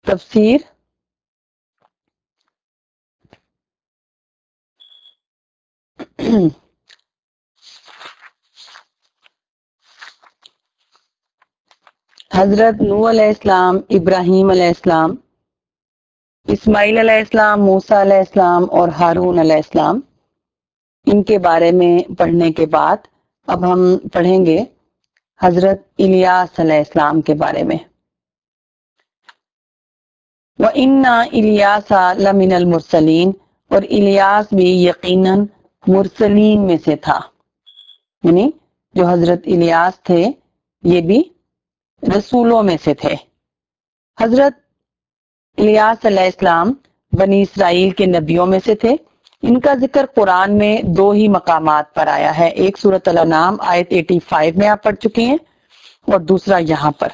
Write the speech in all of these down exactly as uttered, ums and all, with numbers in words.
تفسیر حضرت نوح علیہ السلام، ابراہیم علیہ السلام، اسماعیل علیہ السلام، موسیٰ علیہ السلام اور ہارون علیہ السلام، ان کے بارے میں پڑھنے کے بعد اب ہم پڑھیں گے حضرت الیاس علیہ السلام کے بارے میں۔ وَإِنَّ إِلْيَاسَ لَمِنَ الْمُرْسَلِينَ، اور الیاس بھی یقیناً مرسلین میں سے تھا، یعنی جو حضرت الیاس تھے یہ بھی رسولوں میں سے تھے۔ حضرت الیاس علیہ السلام بنی اسرائیل کے نبیوں میں سے تھے۔ ان کا ذکر قرآن میں دو ہی مقامات پر آیا ہے، ایک سورۃ الانعام آیت پچاسی میں آپ پڑھ چکے ہیں اور دوسرا یہاں پر۔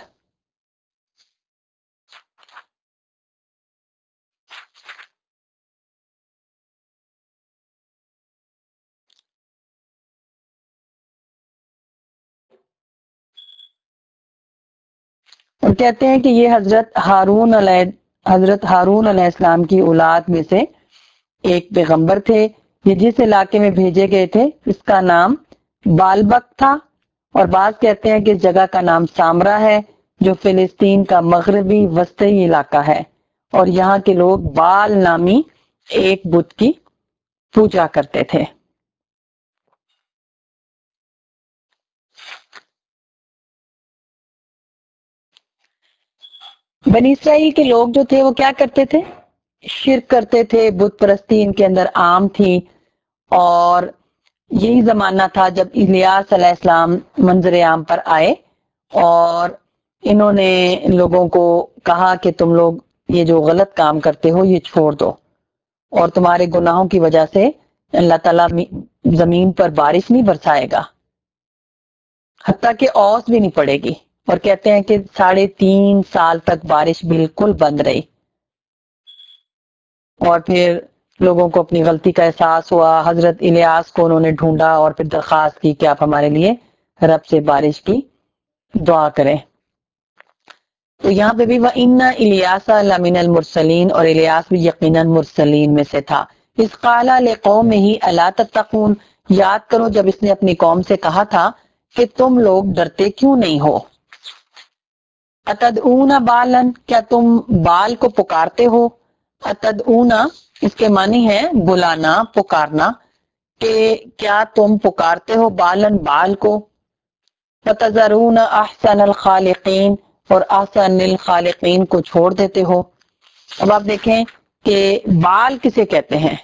اور کہتے ہیں کہ یہ حضرت ہارون علیہ حضرت ہارون علیہ السلام کی اولاد میں سے ایک پیغمبر تھے۔ یہ جس علاقے میں بھیجے گئے تھے اس کا نام بالبک تھا، اور بعض کہتے ہیں کہ اس جگہ کا نام سامرا ہے جو فلسطین کا مغربی وسطی علاقہ ہے، اور یہاں کے لوگ بال نامی ایک بت کی پوجا کرتے تھے۔ بنی اسرائیل کے لوگ جو تھے وہ کیا کرتے تھے؟ شرک کرتے تھے، بت پرستی ان کے اندر عام تھی، اور یہی زمانہ تھا جب الیاس علیہ السلام منظر عام پر آئے اور انہوں نے لوگوں کو کہا کہ تم لوگ یہ جو غلط کام کرتے ہو یہ چھوڑ دو، اور تمہارے گناہوں کی وجہ سے اللہ تعالیٰ زمین پر بارش نہیں برسائے گا، حتیٰ کہ اوس بھی نہیں پڑے گی، اور کہتے ہیں کہ ساڑھے تین سال تک بارش بالکل بند رہی، اور پھر لوگوں کو اپنی غلطی کا احساس ہوا۔ حضرت الیاس کو انہوں نے ڈھونڈا اور پھر درخواست کی کہ آپ ہمارے لیے رب سے بارش کی دعا کریں۔ تو یہاں پہ بھی وَإِنَّ إِلْيَاسَ لَمِنَ الْمُرْسَلِينَ، اور الیاس بھی یقیناً مرسلین میں سے تھا۔ اِذْ قَالَ لِقَوْمِهِ أَلَا تَتَّقُونَ، یاد کرو جب اس نے اپنی قوم سے کہا تھا کہ تم لوگ ڈرتے کیوں نہیں ہو۔ أَتَدْعُونَ بَالًا، کیا تم بال کو پکارتے ہو۔ أَتَدْعُونَ اس کے معنی ہے بلانا، پکارنا، کہ کیا تم پکارتے ہو بالًا بال کو۔ وَتَذَرُونَ أَحْسَنَ الْخَالِقِينَ، اور احسن الخالقین کو چھوڑ دیتے ہو۔ اب آپ دیکھیں کہ بال کسے کہتے ہیں،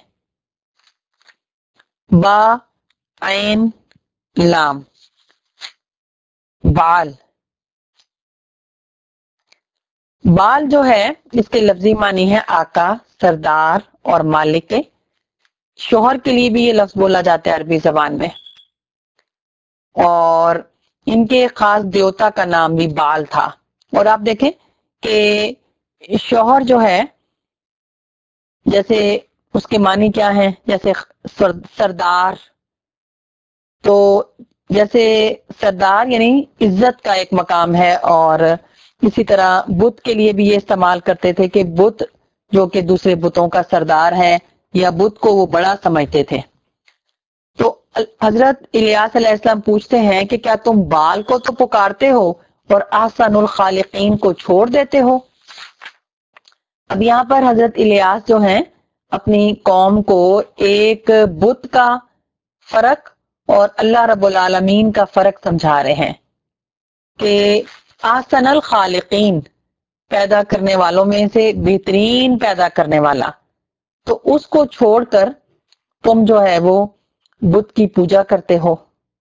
با عین لام، بال بال جو ہے اس کے لفظی معنی ہے آقا، سردار اور مالک کے۔ شوہر کے لیے بھی یہ لفظ بولا جاتا ہے عربی زبان میں، اور ان کے خاص دیوتا کا نام بھی بال تھا۔ اور آپ دیکھیں کہ شوہر جو ہے جیسے اس کے معنی کیا ہے، جیسے سردار، تو جیسے سردار یعنی عزت کا ایک مقام ہے، اور اسی طرح بت کے لیے بھی یہ استعمال کرتے تھے کہ بت جو کہ دوسرے بتوں کا سردار ہے یا بت کو وہ بڑا سمجھتے تھے۔ تو حضرت الیاس علیہ السلام پوچھتے ہیں کہ کیا تم بال کو تو پکارتے ہو اور احسن الخالقین کو چھوڑ دیتے ہو۔ اب یہاں پر حضرت الیاس جو ہیں اپنی قوم کو ایک بت کا فرق اور اللہ رب العالمین کا فرق سمجھا رہے ہیں کہ احسن الخالقین، پیدا کرنے والوں میں سے بہترین پیدا کرنے والا، تو اس کو چھوڑ کر تم جو ہے وہ بت کی پوجا کرتے ہو۔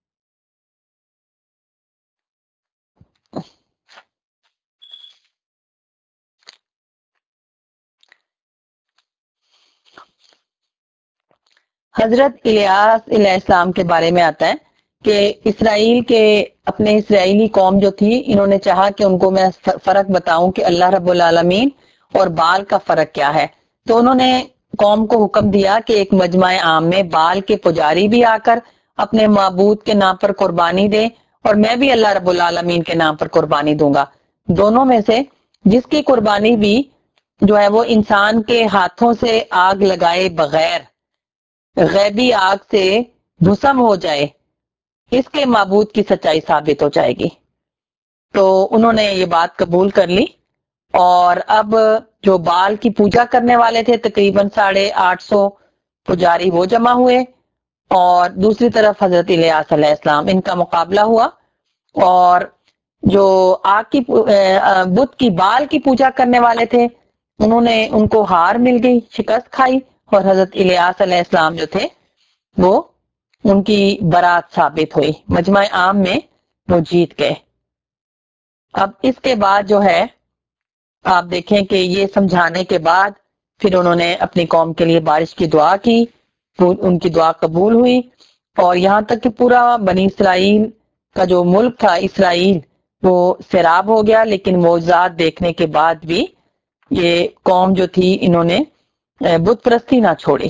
حضرت الیاس علیہ السلام کے بارے میں آتا ہے کہ اسرائیل کے اپنے اسرائیلی قوم جو تھی، انہوں نے چاہا کہ ان کو میں فرق بتاؤں کہ اللہ رب العالمین اور بال کا فرق کیا ہے، تو انہوں نے قوم کو حکم دیا کہ ایک مجمع عام میں بال کے پجاری بھی آ کر اپنے معبود کے نام پر قربانی دیں، اور میں بھی اللہ رب العالمین کے نام پر قربانی دوں گا، دونوں میں سے جس کی قربانی بھی جو ہے وہ انسان کے ہاتھوں سے آگ لگائے بغیر غیبی آگ سے بھسم ہو جائے، اس کے معبود کی سچائی ثابت ہو جائے گی۔ تو انہوں نے یہ بات قبول کر لی، اور اب جو بال کی پوجا کرنے والے تھے تقریباً ساڑھے آٹھ سو پجاری وہ جمع ہوئے، اور دوسری طرف حضرت الیاس علیہ السلام، ان کا مقابلہ ہوا، اور جو آگ کی بت کی بال کی پوجا کرنے والے تھے انہوں نے ان کو ہار مل گئی، شکست کھائی، اور حضرت الیاس علیہ السلام جو تھے وہ ان کی برات ثابت ہوئی، مجمع عام میں وہ جیت گئے۔ اب اس کے بعد جو ہے آپ دیکھیں کہ یہ سمجھانے کے بعد پھر انہوں نے اپنی قوم کے لیے بارش کی دعا کی، ان کی دعا قبول ہوئی، اور یہاں تک کہ پورا بنی اسرائیل کا جو ملک تھا اسرائیل وہ سیراب ہو گیا، لیکن معجزات دیکھنے کے بعد بھی یہ قوم جو تھی انہوں نے بت پرستی نہ چھوڑی،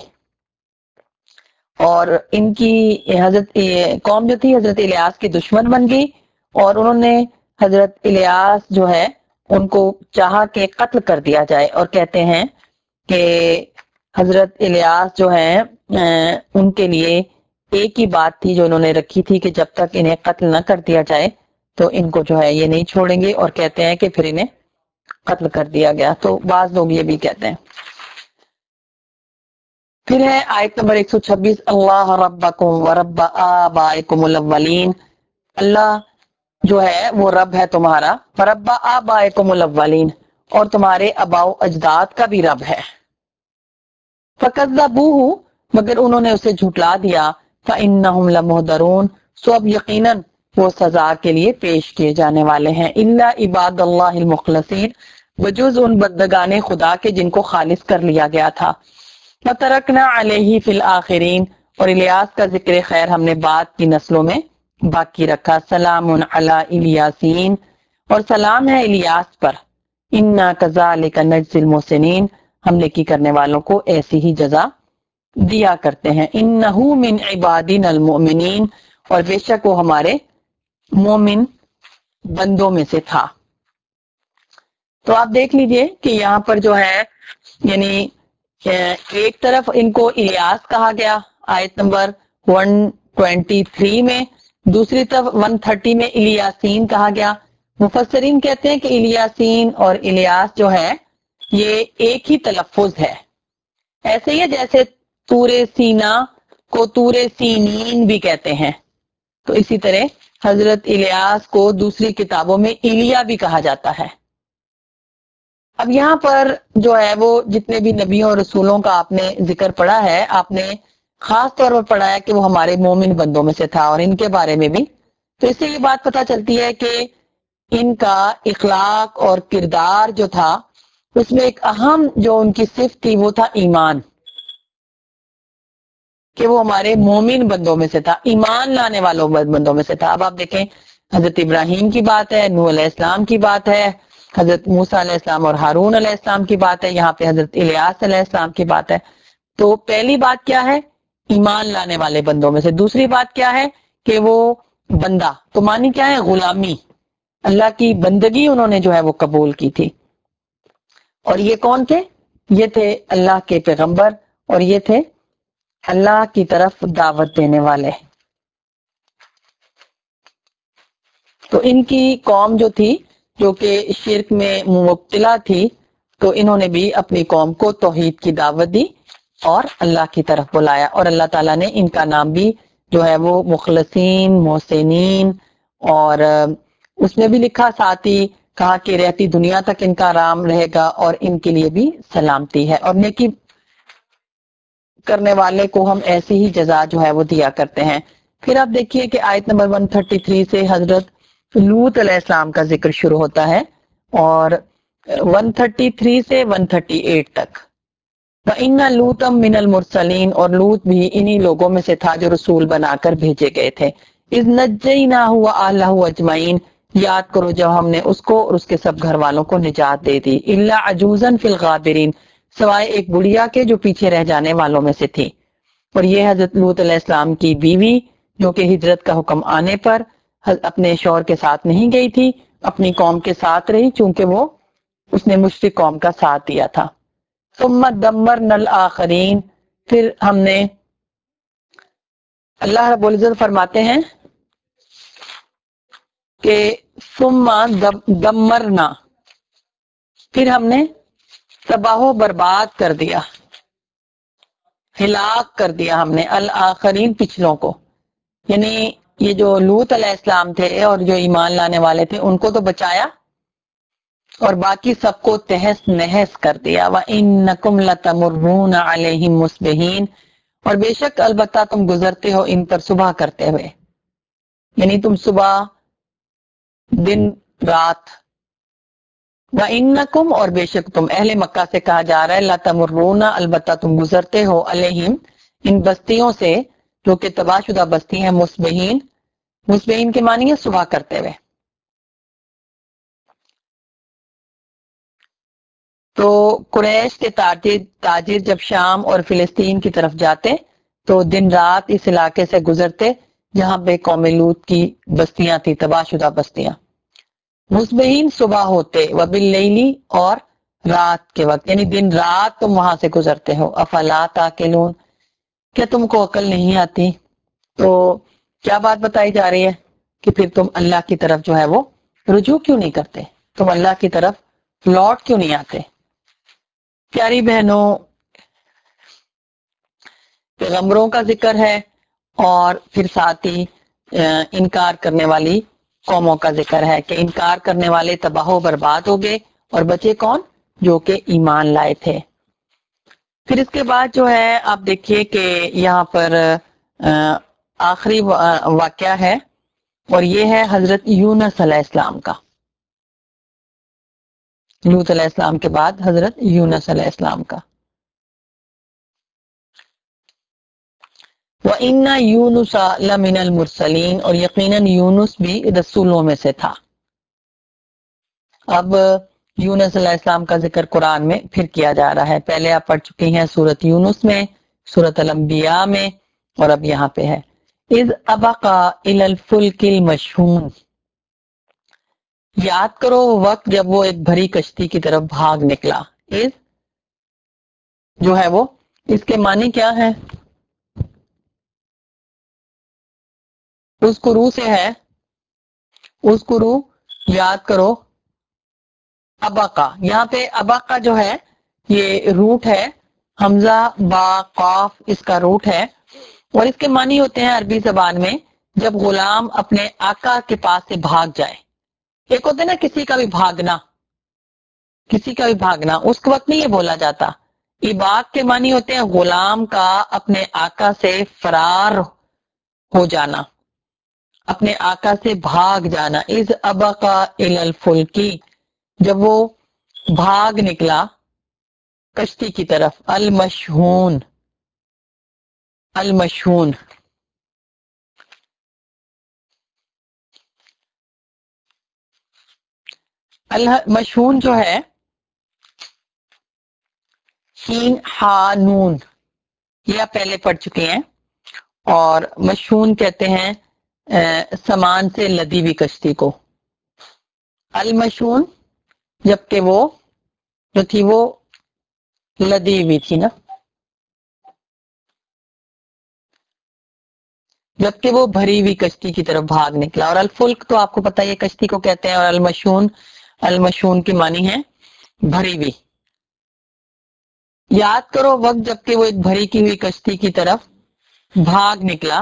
اور ان کی حضرت قوم جو تھی حضرت الیاس کی دشمن بن گئی، اور انہوں نے حضرت الیاس جو ہے ان کو چاہا کہ قتل کر دیا جائے، اور کہتے ہیں کہ حضرت الیاس جو ہیں ان کے لیے ایک ہی بات تھی جو انہوں نے رکھی تھی کہ جب تک انہیں قتل نہ کر دیا جائے تو ان کو جو ہے یہ نہیں چھوڑیں گے، اور کہتے ہیں کہ پھر انہیں قتل کر دیا گیا۔ تو بعض لوگ یہ بھی کہتے ہیں۔ پھر ہے آیت نمبر ایک سو چھبیس، اللہ ربکم ورب آبائکم الاولین، اللہ جو ہے وہ رب ہے تمہارا، ورب آبائکم الاولین، اور تمہارے آباء و اجداد کا بھی رب ہے۔ فکذبوہ، مگر انہوں نے اسے جھٹلا دیا، فانہم لمحضرون، سو اب یقیناً وہ سزا کے لیے پیش کیے جانے والے ہیں، الا عباد اللہ المخلصین، بجز ان بندگان خدا کے جن کو خالص کر لیا گیا تھا۔ وَتَرَكْنَا عَلَيْهِ فِي الْآخِرِينَ، اور الیاس کا ذکر خیر ہم نے بعد کی نسلوں میں باقی رکھا، سلام علی الیاسین، اور سلام ہے الیاس پر، انا کذالک نجزی المحسنین، ہم نیکی کرنے والوں کو ایسی ہی جزا دیا کرتے ہیں، انہو من عبادنا المؤمنین، اور بے شک وہ ہمارے مومن بندوں میں سے تھا۔ تو آپ دیکھ لیجئے کہ یہاں پر جو ہے یعنی ایک طرف ان کو الیاس کہا گیا آیت نمبر ایک سو تیئیس میں، دوسری طرف ایک سو تیس میں الیاسین کہا گیا۔ مفسرین کہتے ہیں کہ الیاسین اور الیاس جو ہے یہ ایک ہی تلفظ ہے، ایسے ہی ہے جیسے طور سینا کو طور سینین بھی کہتے ہیں، تو اسی طرح حضرت الیاس کو دوسری کتابوں میں ایلیا بھی کہا جاتا ہے۔ اب یہاں پر جو ہے وہ جتنے بھی نبیوں اور رسولوں کا آپ نے ذکر پڑھا ہے، آپ نے خاص طور پر پڑھا ہے کہ وہ ہمارے مومن بندوں میں سے تھا، اور ان کے بارے میں بھی، تو اس سے یہ بات پتہ چلتی ہے کہ ان کا اخلاق اور کردار جو تھا اس میں ایک اہم جو ان کی صفت تھی وہ تھا ایمان، کہ وہ ہمارے مومن بندوں میں سے تھا، ایمان لانے والوں بندوں میں سے تھا۔ اب آپ دیکھیں حضرت ابراہیم کی بات ہے، نوح علیہ السلام کی بات ہے، حضرت موسیٰ علیہ السلام اور ہارون علیہ السلام کی بات ہے، یہاں پہ حضرت الیاس علیہ السلام کی بات ہے۔ تو پہلی بات کیا ہے؟ ایمان لانے والے بندوں میں سے۔ دوسری بات کیا ہے کہ وہ بندہ، تو معنی کیا ہے؟ غلامی، اللہ کی بندگی انہوں نے جو ہے وہ قبول کی تھی۔ اور یہ کون تھے؟ یہ تھے اللہ کے پیغمبر، اور یہ تھے اللہ کی طرف دعوت دینے والے۔ تو ان کی قوم جو تھی جو کہ شرک میں مبتلا تھی، تو انہوں نے بھی اپنی قوم کو توحید کی دعوت دی اور اللہ کی طرف بلایا، اور اللہ تعالیٰ نے ان کا نام بھی جو ہے وہ مخلصین، محسنین، اور اس میں بھی لکھا ساتھ ہی کہا کہ رہتی دنیا تک ان کا نام رہے گا اور ان کے لیے بھی سلامتی ہے، اور نیکی کرنے والے کو ہم ایسی ہی جزا جو ہے وہ دیا کرتے ہیں۔ پھر آپ دیکھیے کہ آیت نمبر ایک سو تینتیس سے حضرت لوط علیہ السلام کا ذکر شروع ہوتا ہے، اور ایک سو تینتیس سے ایک سو اڑتیس تک۔ وَإِنَّ لُوطًا مِّنَ الْمُرْسَلِينَ، اور لوط بھی انہی لوگوں میں سے تھا جو رسول بنا کر بھیجے گئے تھے۔ اِذْ نَجَّيْنَاهُ وَأَهْلَهُ أَجْمَعِينَ، یاد کرو جب ہم نے اس کو اور اس کے سب گھر والوں کو نجات دے دی۔ إِلَّا عَجُوزًا فِي الْغَابِرِينَ، سوائے ایک بڑھیا کے جو پیچھے رہ جانے والوں میں سے تھی۔ اور یہ حضرت لوط علیہ السلام کی بیوی جو کہ ہجرت کا حکم آنے پر اپنے شوہر کے ساتھ نہیں گئی تھی، اپنی قوم کے ساتھ رہی، چونکہ وہ اس نے مشرک قوم کا ساتھ دیا تھا. ثم دمرنا الآخرین، پھر ہم نے، اللہ رب العزت فرماتے ہیں کہ ثم دمرنا، پھر ہم نے تباہ و برباد کر دیا، ہلاک کر دیا ہم نے الآخرین، پچھلوں کو. یعنی یہ جو لوط علیہ السلام تھے اور جو ایمان لانے والے تھے ان کو تو بچایا، اور باقی سب کو تہس نہس کر دیا. وَإِنَّكُمْ لَتَمُرُّونَ عَلَيْهِمْ مُصْبِحِينَ، اور بے شک البتہ تم گزرتے ہو ان پر صبح کرتے ہوئے، یعنی تم صبح دن رات. وَإِنَّكُمْ، اور بے شک تم، اہل مکہ سے کہا جا رہا ہے، لَتَمُرُّونَ، البتہ تم گزرتے ہو، علیہم، ان بستیوں سے جو کہ تباہ شدہ بستی ہیں، مصبحین، مصبحین کے معنی ہے صبح کرتے ہوئے. تو قریش کے تاجر تاجر جب شام اور فلسطین کی طرف جاتے تو دن رات اس علاقے سے گزرتے جہاں پہ قوم لوط کی بستیاں تھی، تباہ شدہ بستیاں. مصبحین، صبح ہوتے، وباللیلی، اور رات کے وقت، یعنی دن رات تم وہاں سے گزرتے ہو. افلا تاقلون، کیا تم کو عقل نہیں آتی؟ تو کیا بات بتائی جا رہی ہے کہ پھر تم اللہ کی طرف جو ہے وہ رجوع کیوں نہیں کرتے، تم اللہ کی طرف لوٹ کیوں نہیں آتے؟ پیاری بہنوں، پیغمبروں کا ذکر ہے اور پھر ساتھ ہی انکار کرنے والی قوموں کا ذکر ہے کہ انکار کرنے والے تباہ و برباد ہو گئے اور بچے کون؟ جو کہ ایمان لائے تھے. پھر اس کے بعد جو ہے آپ دیکھیے کہ یہاں پر آخری واقعہ ہے اور یہ ہے حضرت یونس علیہ السلام کا. لوط علیہ السلام کے بعد حضرت یونس علیہ السلام کا. وَإِنَّ يُونُسَ لَمِنَ الْمُرْسَلِينَ، اور یقیناً یونس بھی رسولوں میں سے تھا. اب یونس علیہ السلام کا ذکر قرآن میں پھر کیا جا رہا ہے. پہلے آپ پڑھ چکے ہیں سورۃ یونس میں، سورۃ الانبیاء میں، اور اب یہاں پہ ہے اذ ابق الی الفلک المشحون. یاد کرو وہ وقت جب وہ ایک بھری کشتی کی طرف بھاگ نکلا. اذ جو ہے وہ، اس کے معنی کیا ہے؟ اس کرو سے ہے، اس کرو، یاد کرو. ابقا، یہاں پہ ابقا جو ہے یہ روٹ ہے، حمزہ با قاف اس کا روٹ ہے، اور اس کے معنی ہوتے ہیں عربی زبان میں جب غلام اپنے آقا کے پاس سے بھاگ جائے. ایک ہوتا ہے نا کسی کا بھی بھاگنا، کسی کا بھی بھاگنا، اس وقت نہیں یہ بولا جاتا. اباق کے معنی ہوتے ہیں غلام کا اپنے آقا سے فرار ہو جانا، اپنے آقا سے بھاگ جانا. اذ ابقا الی الفلکی، جب وہ بھاگ نکلا کشتی کی طرف. المشحون، المشحون، المشحون جو ہے شین ہا نون، یہ آپ پہلے پڑھ چکے ہیں. اور مشحون کہتے ہیں سامان سے لدی ہوئی کشتی کو. المشحون، جبکہ وہ جو تھی وہ لدی ہوئی تھی نا، جبکہ وہ بھری ہوئی کشتی کی طرف بھاگ نکلا. اور الفلک تو آپ کو پتہ ہے کشتی کو کہتے ہیں، اور المشحون، المشحون کے معنی ہے بھری ہوئی. یاد کرو وقت جبکہ وہ ایک بھری کی ہوئی کشتی کی طرف بھاگ نکلا.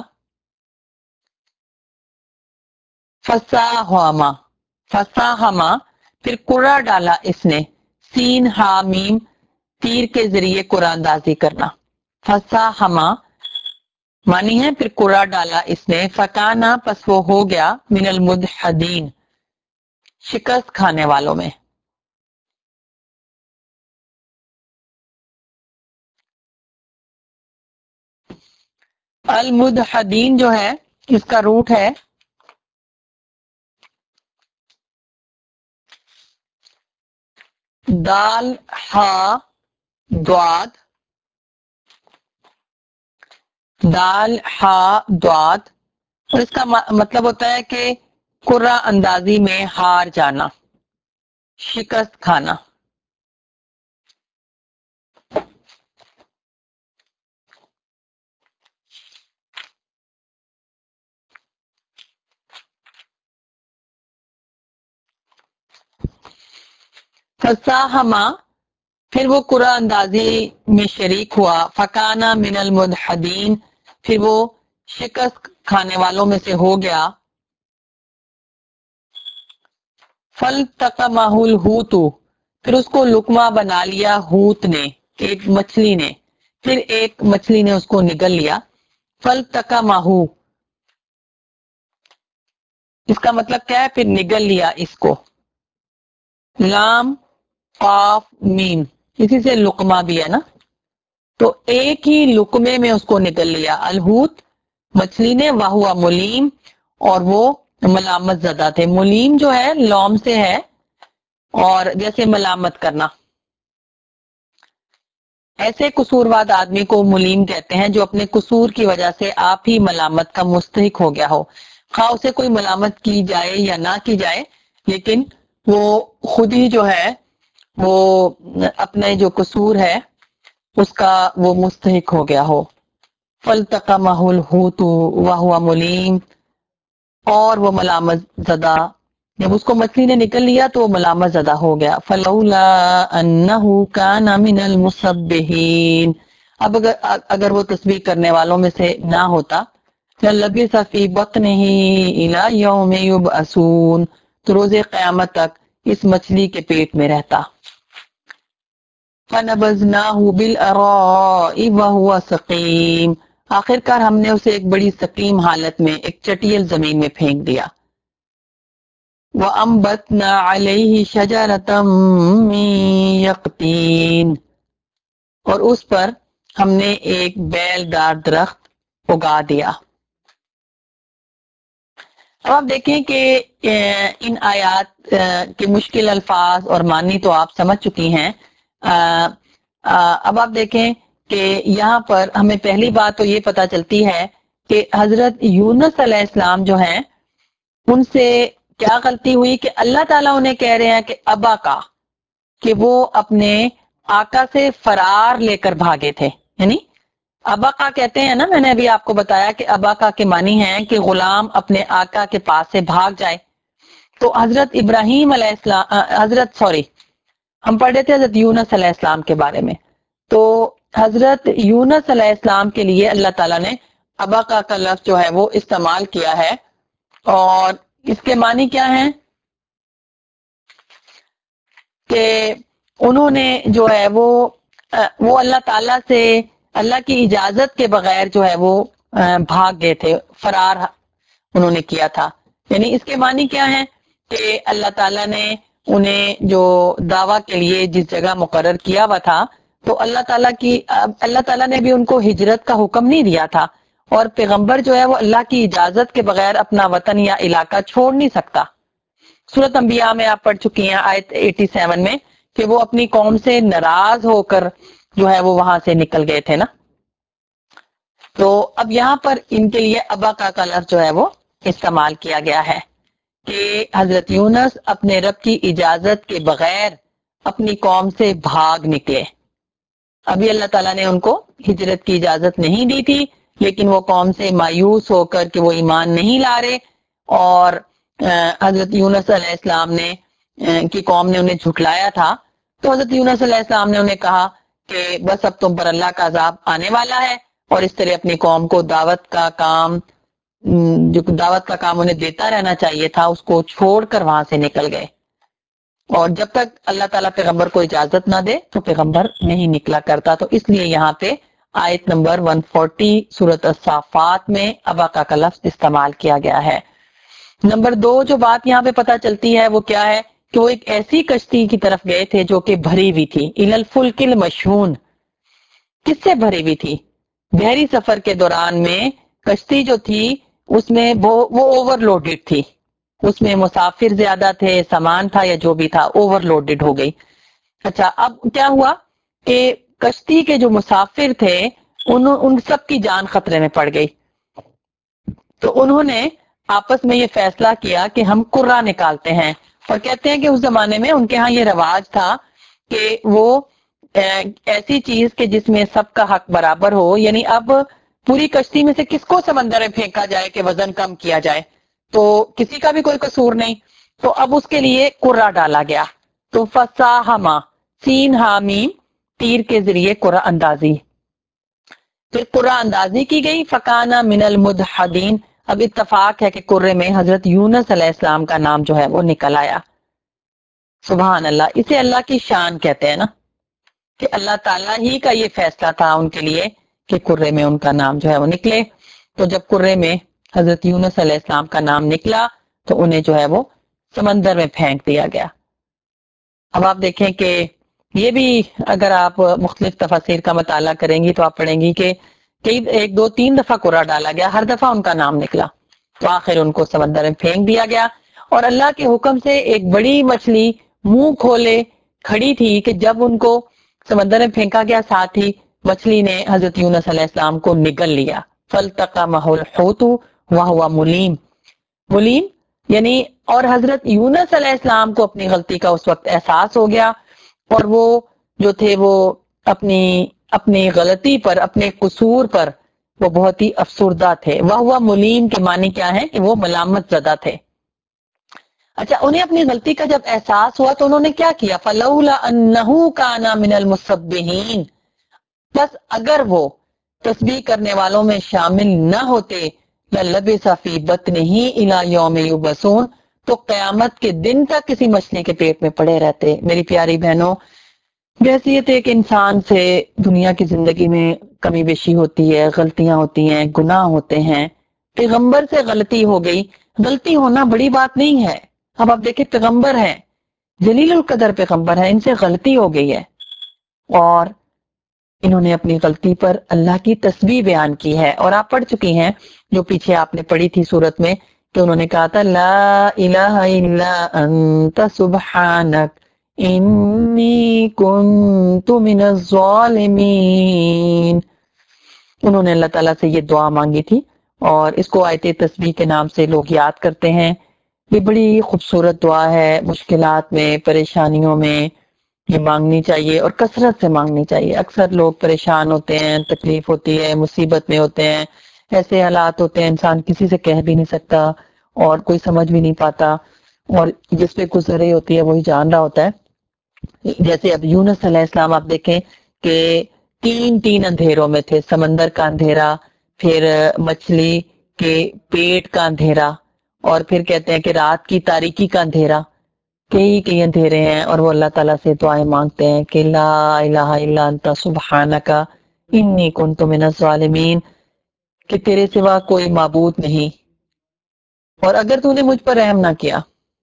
فساہما، فساہما، پھر قرہ ڈالا اس نے، سین ہا میم، تیر کے ذریعے قرآن اندازی کرنا. فساہما معنی ہے پھر قرہ ڈالا اس نے، فکانا، پس وہ ہو گیا، من المدحدین، شکست کھانے والوں میں. المدحدین جو ہے اس کا روٹ ہے دال ہا دواد، دال ہا دواد، اور اس کا مطلب ہوتا ہے کہ قرہ اندازی میں ہار جانا، شکست کھانا. فساہما، پھر وہ قرآن اندازی میں شریک ہوا، فکانا من المدحدین، پھر وہ شکست کھانے والوں میں سے ہو گیا، فلتقمہ الحوت، پھر اس کو لقمہ بنا لیا ہوت نے، ایک مچھلی نے، پھر ایک مچھلی نے اس کو نگل لیا، فلتقمہ، اس کا مطلب کیا ہے؟ پھر نگل لیا اس کو، لام قاف میم، اسی سے لقمہ بھی ہے نا، تو ایک ہی لقمے میں اس کو نگل لیا، الحوت مچھلی نے، وہ ملیم، اور وہ ملامت زدہ تھے۔ ملیم جو ہے لوم سے ہے، اور جیسے ملامت کرنا، ایسے قصورواد آدمی کو ملیم کہتے ہیں جو اپنے قصور کی وجہ سے آپ ہی ملامت کا مستحق ہو گیا ہو، خواہ اسے کوئی ملامت کی جائے یا نہ کی جائے، لیکن وہ خود ہی جو ہے وہ اپنے جو قصور ہے اس کا وہ مستحق ہو گیا ہو۔ فَالْتَقَمَهُ الْحُوتُ وَهُوَ مُلِيمٌ، اور وہ ملامت زدہ، جب اس کو مچھلی نے نکل لیا تو وہ ملامت زدہ ہو گیا۔ فَلَوْلَا أَنَّهُ كَانَ مِنَ الْمُسَبِّحِينَ، اب اگر اگر وہ تسبیح کرنے والوں میں سے نہ ہوتا، لَلَبِثَ فِي بَطْنِهِ إِلَى يَوْمِ يُبْعَثُونَ، تو روز قیامت تک اس مچھلی کے پیٹ میں رہتا۔ فَنَبَذْنَاهُ بِالْأَرَاءِ وَهُوَ سَقِيمٌ، آخر کار ہم نے اسے ایک بڑی سقیم حالت میں ایک چٹیل زمین میں پھینک دیا۔ وَأَنبَتْنَا عَلَيْهِ شَجَرَةً مِّن يَقْطِينٍ، اور اس پر ہم نے ایک بیل دار درخت اگا دیا۔ اب آپ دیکھیں کہ ان آیات کے مشکل الفاظ اور معنی تو آپ سمجھ چکی ہیں۔ اب آپ دیکھیں کہ یہاں پر ہمیں پہلی بات تو یہ پتا چلتی ہے کہ حضرت یونس علیہ السلام جو ہیں ان سے کیا غلطی ہوئی کہ اللہ تعالیٰ انہیں کہہ رہے ہیں کہ ابا کا، کہ وہ اپنے آقا سے فرار لے کر بھاگے تھے، یعنی ابا کا کہتے ہیں نا، میں نے ابھی آپ کو بتایا کہ ابا کا کے معنی ہے کہ غلام اپنے آقا کے پاس سے بھاگ جائے۔ تو حضرت ابراہیم علیہ السلام حضرت سوری ہم پڑھ رہے تھے حضرت یونس علیہ السلام کے بارے میں، تو حضرت یونس علیہ السلام کے لیے اللہ تعالیٰ نے ابا کا کا لفظ جو ہے وہ استعمال کیا ہے، اور اس کے معنی کیا ہیں کہ انہوں نے جو ہے وہ وہ اللہ تعالیٰ سے اللہ کی اجازت کے بغیر جو ہے وہ بھاگ گئے تھے، فرار انہوں نے کیا تھا۔ یعنی اس کے معنی کیا ہے کہ اللہ تعالیٰ نے انہیں جو دعویٰ کے لیے جس جگہ مقرر کیا ہوا تھا، تو اللہ تعالیٰ کی اللہ تعالیٰ نے بھی ان کو ہجرت کا حکم نہیں دیا تھا، اور پیغمبر جو ہے وہ اللہ کی اجازت کے بغیر اپنا وطن یا علاقہ چھوڑ نہیں سکتا۔ سورۃ انبیاء میں آپ پڑھ چکی ہیں آیت ساٹھ میں کہ وہ اپنی قوم سے ناراض ہو کر جو ہے وہ وہاں سے نکل گئے تھے نا۔ تو اب یہاں پر ان کے لیے ابا کا کا لفظ جو ہے وہ استعمال کیا گیا ہے کہ حضرت یونس اپنے رب کی اجازت کے بغیر اپنی قوم سے بھاگ نکلے۔ ابھی اللہ تعالیٰ نے ان کو ہجرت کی اجازت نہیں دی تھی، لیکن وہ قوم سے مایوس ہو کر کہ وہ ایمان نہیں لا رہے، اور حضرت یونس علیہ السلام نے کی قوم نے انہیں جھٹلایا تھا، تو حضرت یونس علیہ السلام نے انہیں کہا کہ بس اب تم پر اللہ کا عذاب آنے والا ہے، اور اس طرح اپنی قوم کو دعوت کا کام جو دعوت کا کام انہیں دیتا رہنا چاہیے تھا اس کو چھوڑ کر وہاں سے نکل گئے، اور جب تک اللہ تعالیٰ پیغمبر کو اجازت نہ دے تو پیغمبر نہیں نکلا کرتا۔ تو اس لیے یہاں پہ آیت نمبر ایک سو چالیس سورۃ الصافات میں ابا کا لفظ استعمال کیا گیا ہے۔ نمبر دو جو بات یہاں پہ پتہ چلتی ہے وہ کیا ہے کہ وہ ایک ایسی کشتی کی طرف گئے تھے جو کہ بھری ہوئی تھی، الی الفلک المشحون، کس سے بھری ہوئی تھی؟ بحری سفر کے دوران میں کشتی جو تھی اس میں وہ اوور لوڈڈ تھی، اس میں مسافر زیادہ تھے، سامان تھا یا جو بھی تھا، اوور لوڈڈ ہو گئی۔ اچھا اب کیا ہوا کہ کشتی کے جو مسافر تھے ان ان سب کی جان خطرے میں پڑ گئی، تو انہوں نے آپس میں یہ فیصلہ کیا کہ ہم قرہ نکالتے ہیں، اور کہتے ہیں کہ اس زمانے میں ان کے ہاں یہ رواج تھا کہ وہ ایسی چیز کہ جس میں سب کا حق برابر ہو، یعنی اب پوری کشتی میں سے کس کو سمندر میں پھینکا جائے کہ وزن کم کیا جائے، تو کسی کا بھی کوئی قصور نہیں، تو اب اس کے لیے قرہ ڈالا گیا۔ تو فساہما سین حامیم تیر کے ذریعے قرآن اندازی، پھر قرآن اندازی کی گئی، فکانہ من المدحدین، اب اتفاق ہے کہ قرے میں حضرت یونس علیہ السلام کا نام جو ہے وہ نکل آیا۔ سبحان اللہ، اسے اللہ کی شان کہتے ہیں نا، کہ اللہ تعالیٰ ہی کا یہ فیصلہ تھا ان کے لیے کہ قرے میں ان کا نام جو ہے وہ نکلے۔ تو جب قرے میں حضرت یونس علیہ السلام کا نام نکلا تو انہیں جو ہے وہ سمندر میں پھینک دیا گیا۔ اب آپ دیکھیں کہ یہ بھی اگر آپ مختلف تفاسیر کا مطالعہ کریں گی تو آپ پڑھیں گی کہ کئی ایک دو تین دفعہ قرآن ڈالا گیا، ہر دفعہ ان کا نام نکلا، تو آخر ان کو سمندر میں پھینک دیا گیا۔ اور اللہ کے حکم سے ایک بڑی مچھلی منہ کھولے کھڑی تھی کہ جب ان کو سمندر میں پھینکا گیا، ساتھ ہی مچھلی نے حضرت یونس علیہ السلام کو نگل لیا۔ فَالْتَقَمَهُ الْحُوتُ وَهُوَ مُلِيمٌ، ملیم یعنی، اور حضرت یونس علیہ السلام کو اپنی غلطی کا اس وقت احساس ہو گیا، اور وہ جو تھے وہ اپنی اپنی غلطی پر، اپنے قصور پر وہ بہت ہی افسردہ تھے۔ وہ ملیم کے معنی کیا ہے کہ وہ ملامت زدہ تھے۔ اچھا، انہیں اپنی غلطی کا جب احساس ہوا تو انہوں نے کیا کیا؟ فلولا انہ کان من المسبحین، بس اگر وہ تسبیح کرنے والوں میں شامل نہ ہوتے، للبث فی بطنہ الی یوم یبعثون، تو قیامت کے دن تک کسی مچھلی کے پیٹ میں پڑے رہتے۔ میری پیاری بہنوں، بحیثیت ایک انسان سے دنیا کی زندگی میں کمی بیشی ہوتی ہے، غلطیاں ہوتی ہیں، گناہ ہوتے ہیں۔ پیغمبر سے غلطی ہو گئی، غلطی ہونا بڑی بات نہیں ہے۔ اب آپ دیکھیں، پیغمبر ہیں، جلیل القدر پیغمبر ہیں، ان سے غلطی ہو گئی ہے، اور انہوں نے اپنی غلطی پر اللہ کی تسبیح بیان کی ہے۔ اور آپ پڑھ چکی ہیں جو پیچھے آپ نے پڑھی تھی سورت میں، کہ انہوں نے کہا تھا لا الہ الا انت سبحانک انی کنت من الظالمین۔ انہوں نے اللہ تعالیٰ سے یہ دعا مانگی تھی، اور اس کو آیت تسبیح کے نام سے لوگ یاد کرتے ہیں۔ یہ بڑی خوبصورت دعا ہے، مشکلات میں، پریشانیوں میں یہ مانگنی چاہیے، اور کثرت سے مانگنی چاہیے۔ اکثر لوگ پریشان ہوتے ہیں، تکلیف ہوتی ہے، مصیبت میں ہوتے ہیں، ایسے حالات ہوتے ہیں انسان کسی سے کہہ بھی نہیں سکتا اور کوئی سمجھ بھی نہیں پاتا، اور جس پہ گزر رہی ہوتی ہے وہی جان رہا ہوتا ہے۔ جیسے اب یونس علیہ السلام آپ دیکھیں کہ تین تین اندھیروں میں تھے، سمندر کا اندھیرا، پھر مچھلی کے پیٹ کا اندھیرا، اور پھر کہتے ہیں کہ رات کی تاریکی کا اندھیرا، کئی کئی اندھیرے ہیں، اور وہ اللہ تعالیٰ سے دعائیں مانگتے ہیں کہ لا الہ الا انت سبحانک انی کنت من الظالمین، کہ تیرے سوا کوئی معبود نہیں، اور اگر تو نے مجھ پر رحم نہ کیا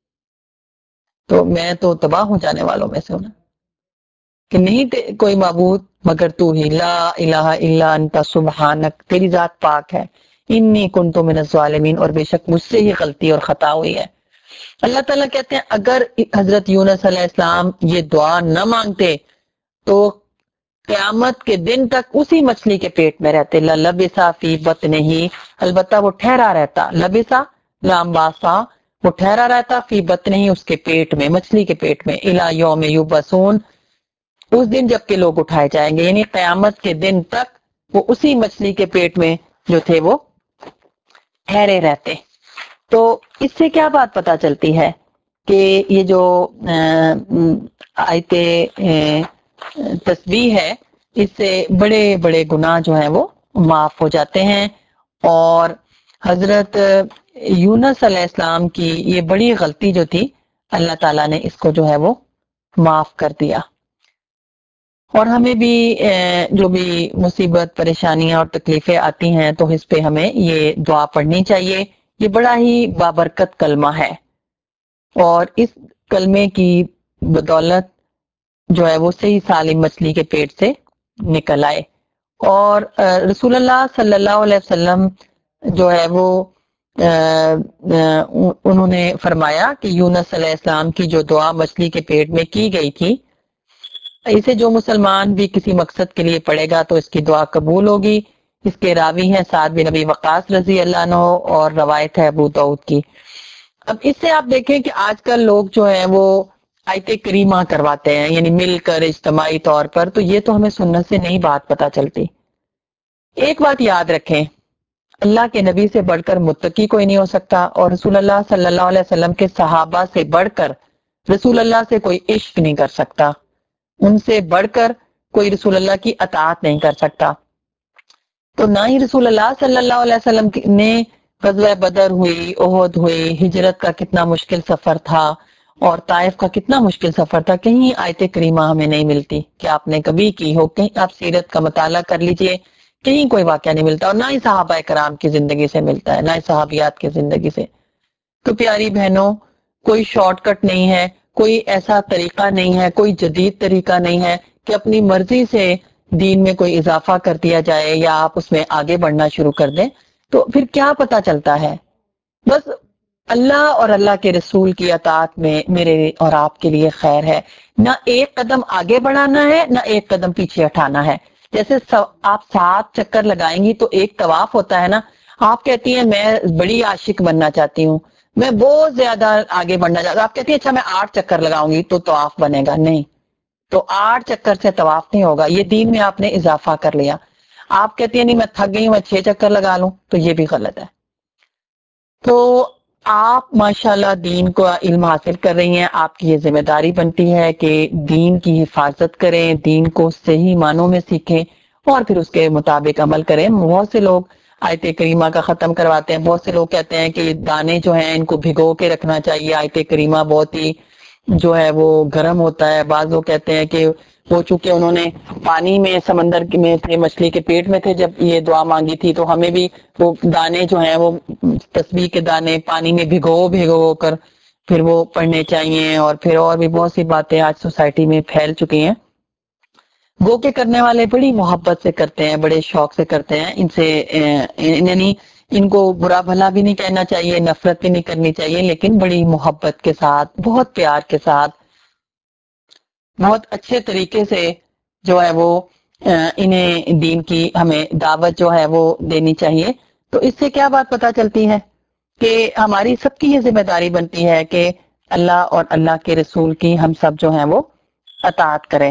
تو میں تو تباہ ہو جانے والوں میں سے ہوں، کہ نہیں کوئی معبود مگر تو ہی، لا الہ الا انت سبحانک، تیری ذات پاک ہے، انی کنت من الظالمین، اور بے شک مجھ سے ہی غلطی اور خطا ہوئی ہے۔ اللہ تعالیٰ کہتے ہیں اگر حضرت یونس علیہ السلام یہ دعا نہ مانگتے تو قیامت کے دن تک اسی مچھلی کے پیٹ میں رہتے، لَلَبِثَ فِي بَطْنِهِ، البتہ وہ ٹھہرا رہتا، لبسا لام باسا، وہ ٹھہرا رہتا، فی بطنہ اس کے پیٹ میں، مچھلی کے پیٹ میں، الی یوم یبعثون، اس دن جب کہ لوگ اٹھائے جائیں گے، یعنی قیامت کے دن تک وہ اسی مچھلی کے پیٹ میں جو تھے وہ ٹھہرے رہتے۔ تو اس سے کیا بات پتہ چلتی ہے کہ یہ جو آیت تسبیح ہے، اس سے بڑے بڑے گناہ جو ہیں وہ معاف ہو جاتے ہیں، اور حضرت یونس علیہ السلام کی یہ بڑی غلطی جو تھی، اللہ تعالیٰ نے اس کو جو ہے وہ معاف کر دیا۔ اور ہمیں بھی جو بھی مصیبت، پریشانیاں اور تکلیفیں آتی ہیں تو اس پہ ہمیں یہ دعا پڑھنی چاہیے۔ یہ بڑا ہی بابرکت کلمہ ہے، اور اس کلمے کی بدولت جو ہے وہ صحیح سالم مچھلی کے پیٹ سے نکل آئے، اور رسول اللہ صلی اللہ علیہ وسلم جو ہے وہ انہوں نے فرمایا کہ یونس علیہ السلام کی جو دعا مچھلی کے پیٹ میں کی گئی تھی، اسے جو مسلمان بھی کسی مقصد کے لیے پڑھے گا تو اس کی دعا قبول ہوگی۔ اس کے راوی ہیں سعد بن ابی وقاص رضی اللہ عنہ، اور روایت ہے ابو داؤد کی۔ اب اس سے آپ دیکھیں کہ آج کل لوگ جو ہیں وہ آیت کریمہ کرواتے ہیں، یعنی مل کر اجتماعی طور پر، تو یہ تو ہمیں سنت سے نہیں بات پتہ چلتی۔ ایک بات یاد رکھیں، اللہ کے نبی سے بڑھ کر متقی کوئی نہیں ہو سکتا، اور رسول اللہ صلی اللہ علیہ وسلم کے صحابہ سے بڑھ کر رسول اللہ سے کوئی عشق نہیں کر سکتا، ان سے بڑھ کر کوئی رسول اللہ کی اطاعت نہیں کر سکتا۔ تو نہ ہی رسول اللہ صلی اللہ علیہ وسلم نے غزوہ بدر ہوئی، احد ہوئی، ہجرت کا کتنا مشکل سفر تھا اور طائف کا کتنا مشکل سفر تھا، کہیں آیت کریمہ ہمیں نہیں ملتی کہ آپ نے کبھی کی ہو۔ کہیں آپ سیرت کا مطالعہ کر لیجئے، کہیں کوئی واقعہ نہیں ملتا، اور نہ ہی صحابہ کرام کی زندگی سے ملتا ہے، نہ ہی صحابیات کی زندگی سے۔ تو پیاری بہنوں، کوئی شارٹ کٹ نہیں ہے، کوئی ایسا طریقہ نہیں ہے، کوئی جدید طریقہ نہیں ہے کہ اپنی مرضی سے دین میں کوئی اضافہ کر دیا جائے یا آپ اس میں آگے بڑھنا شروع کر دیں۔ تو پھر کیا پتا چلتا ہے؟ بس اللہ اور اللہ کے رسول کی اطاعت میں میرے اور آپ کے لیے خیر ہے، نہ ایک قدم آگے بڑھانا ہے نہ ایک قدم پیچھے ہٹانا ہے۔ جیسے آپ سات چکر لگائیں گی تو ایک طواف ہوتا ہے نا، آپ کہتی ہیں میں بڑی عاشق بننا چاہتی ہوں، میں بہت زیادہ آگے بڑھنا چاہتا ہوں، آپ کہتی ہیں اچھا میں آٹھ چکر لگاؤں گی تو طواف بنے گا، نہیں، تو آٹھ چکر سے طواف نہیں ہوگا، یہ دین میں آپ نے اضافہ کر لیا۔ آپ کہتی ہیں نہیں میں تھک گئی ہوں میں چھ چکر لگا لوں، تو یہ بھی غلط ہے۔ تو آپ ماشاءاللہ دین کو علم حاصل کر رہی ہیں، آپ کی یہ ذمہ داری بنتی ہے کہ دین کی حفاظت کریں، دین کو صحیح معنوں میں سیکھیں اور پھر اس کے مطابق عمل کریں۔ بہت سے لوگ آیت کریمہ کا ختم کرواتے ہیں، بہت سے لوگ کہتے ہیں کہ دانے جو ہیں ان کو بھگو کے رکھنا چاہیے، آیت کریمہ بہت ہی جو ہے وہ گرم ہوتا ہے۔ بعض لوگ کہتے ہیں کہ وہ چونکہ انہوں نے پانی میں سمندر میں تھے، مچھلی کے پیٹ میں تھے جب یہ دعا مانگی تھی، تو ہمیں بھی وہ دانے جو ہیں وہ تسبیح کے دانے پانی میں بھگو بھگو کر پھر وہ پڑھنے چاہیے، اور پھر اور بھی بہت سی باتیں آج سوسائٹی میں پھیل چکی ہیں۔ گو کے کرنے والے بڑی محبت سے کرتے ہیں، بڑے شوق سے کرتے ہیں، ان سے یعنی ان کو برا بھلا بھی نہیں کہنا چاہیے، نفرت بھی نہیں کرنی چاہیے، لیکن بڑی محبت کے ساتھ، بہت پیار کے ساتھ، بہت اچھے طریقے سے جو ہے وہ انہیں دین کی ہمیں دعوت جو ہے وہ دینی چاہیے۔ تو اس سے کیا بات پتہ چلتی ہے کہ ہماری سب کی یہ ذمہ داری بنتی ہے کہ اللہ اور اللہ کے رسول کی ہم سب جو ہیں وہ اطاعت کریں۔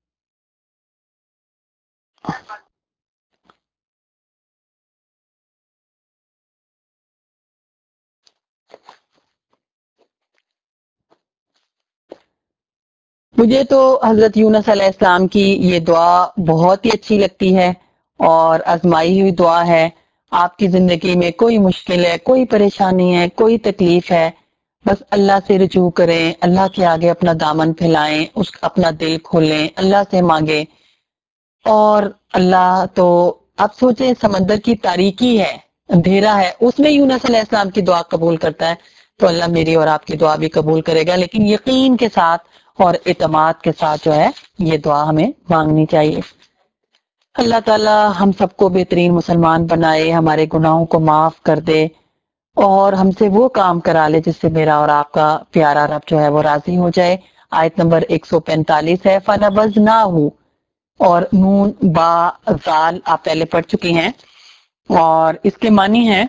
مجھے تو حضرت یونس علیہ السلام کی یہ دعا بہت ہی اچھی لگتی ہے اور آزمائی ہوئی دعا ہے۔ آپ کی زندگی میں کوئی مشکل ہے، کوئی پریشانی ہے، کوئی تکلیف ہے، بس اللہ سے رجوع کریں، اللہ کے آگے اپنا دامن پھیلائیں، اس اپنا دل کھولیں، اللہ سے مانگیں۔ اور اللہ تو آپ سوچیں سمندر کی تاریکی ہے، اندھیرا ہے، اس میں یونس علیہ السلام کی دعا قبول کرتا ہے، تو اللہ میری اور آپ کی دعا بھی قبول کرے گا، لیکن یقین کے ساتھ اور اعتماد کے ساتھ جو ہے یہ دعا ہمیں مانگنی چاہیے۔ اللہ تعالی ہم سب کو بہترین مسلمان بنائے، ہمارے گناہوں کو معاف کر دے اور ہم سے وہ کام کرا لے جس سے میرا اور آپ کا پیارا رب جو ہے وہ راضی ہو جائے۔ آیت نمبر ایک سو پینتالیس ہے، فَنَبَذْنَاهُ، اور نون با زال آپ پہلے پڑھ چکی ہیں، اور اس کے معنی ہے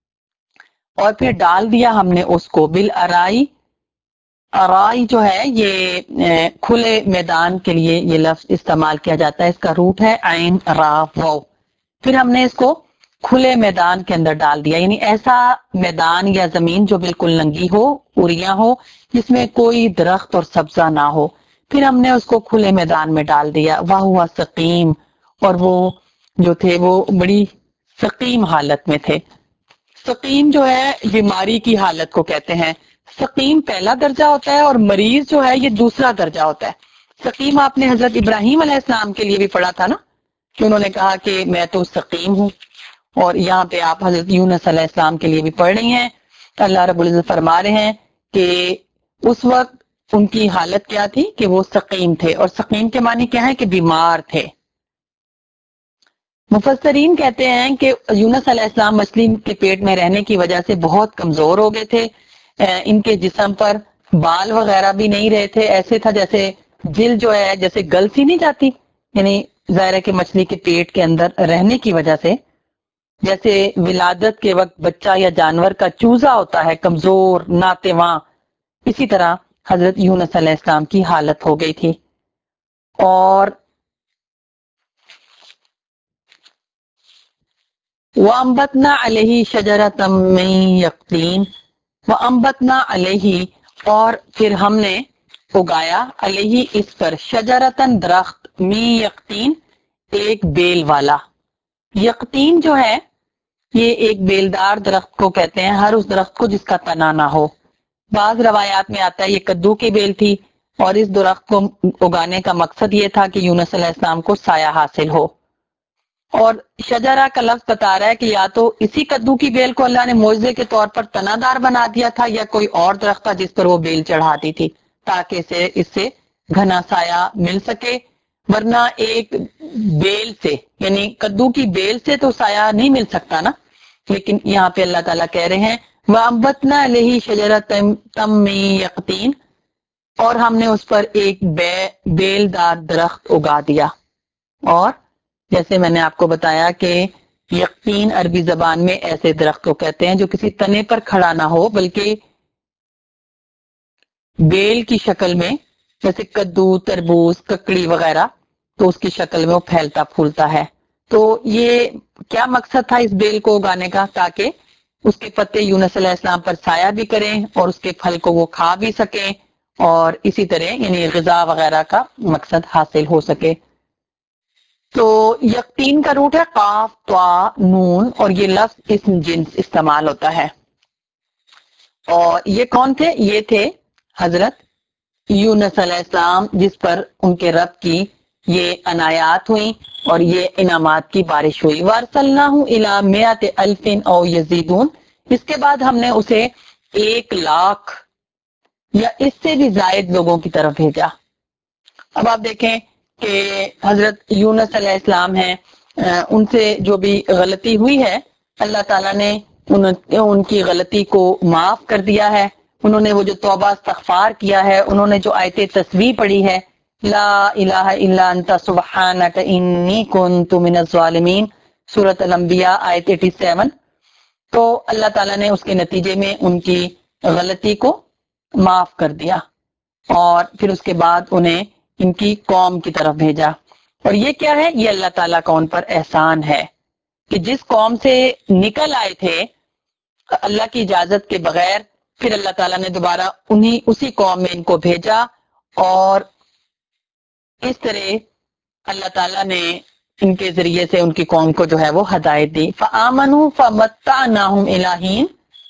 اور پھر ڈال دیا ہم نے اس کو بالعرائی۔ ارائی جو ہے یہ کھلے میدان کے لیے یہ لفظ استعمال کیا جاتا ہے، اس کا روٹ ہے عین را واو، پھر ہم نے اس کو کھلے میدان کے اندر ڈال دیا، یعنی ایسا میدان یا زمین جو بالکل ننگی ہو، اوریا ہو، جس میں کوئی درخت اور سبزہ نہ ہو، پھر ہم نے اس کو کھلے میدان میں ڈال دیا۔ وَهُوَ سقیم، اور وہ جو تھے وہ بڑی سقیم حالت میں تھے۔ سقیم جو ہے بیماری کی حالت کو کہتے ہیں، سقیم پہلا درجہ ہوتا ہے اور مریض جو ہے یہ دوسرا درجہ ہوتا ہے۔ سقیم آپ نے حضرت ابراہیم علیہ السلام کے لیے بھی پڑھا تھا نا، کہ انہوں نے کہا کہ میں تو سقیم ہوں، اور یہاں پہ آپ حضرت یونس علیہ السلام کے لیے بھی پڑھ رہی ہیں۔ اللہ رب العزت فرما رہے ہیں کہ اس وقت ان کی حالت کیا تھی کہ وہ سقیم تھے، اور سقیم کے معنی کیا ہے کہ بیمار تھے۔ مفسرین کہتے ہیں کہ یونس علیہ السلام مچھلی کے پیٹ میں رہنے کی وجہ سے بہت کمزور ہو گئے تھے، ان کے جسم پر بال وغیرہ بھی نہیں رہے تھے، ایسے تھا جیسے جل جو ہے جیسے گل سی نہیں جاتی، یعنی ظاہر ہے کہ مچھلی کے پیٹ کے اندر رہنے کی وجہ سے، جیسے ولادت کے وقت بچہ یا جانور کا چوزا ہوتا ہے کمزور ناتواں، اسی طرح حضرت یونس علیہ السلام کی حالت ہو گئی تھی۔ اور وَأَنبَتْنَا عَلَيْهِ شَجَرَةً مِّن يَقْطِينٍ، وَأَنبَتْنَا عَلَيْهِ، اور پھر ہم نے اگایا علیہ اس پر شجرتن درخت می یقطین ایک بیل والا. یقطین جو ہے یہ ایک بیلدار درخت کو کہتے ہیں، ہر اس درخت کو جس کا تنا نہ ہو. بعض روایات میں آتا ہے یہ کدو کی بیل تھی اور اس درخت کو اگانے کا مقصد یہ تھا کہ یونس علیہ السلام کو سایہ حاصل ہو. اور شجرہ کا لفظ بتا رہا ہے کہ یا تو اسی کدو کی بیل کو اللہ نے معجزے کے طور پر تنا دار بنا دیا تھا یا کوئی اور درخت تھا جس پر وہ بیل چڑھاتی تھی تاکہ اسے اس سے گھنا سایہ مل سکے. ورنہ ایک بیل سے یعنی کدو کی بیل سے تو سایہ نہیں مل سکتا نا. لیکن یہاں پہ اللہ تعالیٰ کہہ رہے ہیں وَأَنبَتْنَا عَلَيْهِ شَجَرَةً مِّن يَقْطِينٍ، اور ہم نے اس پر ایک بے بیل دار درخت اگا دیا. اور جیسے میں نے آپ کو بتایا کہ یقطین عربی زبان میں ایسے درخت کو کہتے ہیں جو کسی تنے پر کھڑا نہ ہو بلکہ بیل کی شکل میں، جیسے کدو، تربوز، ککڑی وغیرہ، تو اس کی شکل میں وہ پھیلتا پھولتا ہے. تو یہ کیا مقصد تھا اس بیل کو اگانے کا؟ تاکہ اس کے پتے یونس علیہ السلام پر سایہ بھی کریں اور اس کے پھل کو وہ کھا بھی سکیں اور اسی طرح یعنی غذا وغیرہ کا مقصد حاصل ہو سکے. تو یقطین کا روٹ ہے قاف طا نون اور یہ لفظ اسم جنس استعمال ہوتا ہے. اور یہ کون تھے؟ یہ تھے حضرت یونس علیہ السلام جس پر ان کے رب کی یہ عنایات ہوئیں اور یہ انعامات کی بارش ہوئی. وَأَرْسَلْنَاهُ إِلَىٰ مِائَةِ أَلْفٍ أَوْ يَزِيدُونَ، اس کے بعد ہم نے اسے ایک لاکھ یا اس سے بھی زائد لوگوں کی طرف بھیجا. اب آپ دیکھیں کہ حضرت یونس علیہ السلام ہیں، ان سے جو بھی غلطی ہوئی ہے اللہ تعالیٰ نے ان, ان کی غلطی کو معاف کر دیا ہے. انہوں نے وہ جو توبہ استغفار کیا ہے، انہوں نے جو آیت تسبیح پڑھی ہے لا الہ الا انت سبحانک انی کنت من الظالمین، سورۃ الانبیاء آیت ساٹھ، تو اللہ تعالیٰ نے اس کے نتیجے میں ان کی غلطی کو معاف کر دیا اور پھر اس کے بعد انہیں ان کی قوم کی طرف بھیجا. اور یہ کیا ہے؟ یہ اللہ تعالیٰ کا ان پر احسان ہے کہ جس قوم سے نکل آئے تھے اللہ کی اجازت کے بغیر، پھر اللہ تعالیٰ نے دوبارہ انہی اسی قوم میں ان کو بھیجا اور اس طرح اللہ تعالیٰ نے ان کے ذریعے سے ان کی قوم کو جو ہے وہ ہدایت دی. فآمنوا فمتعناہم الی حین،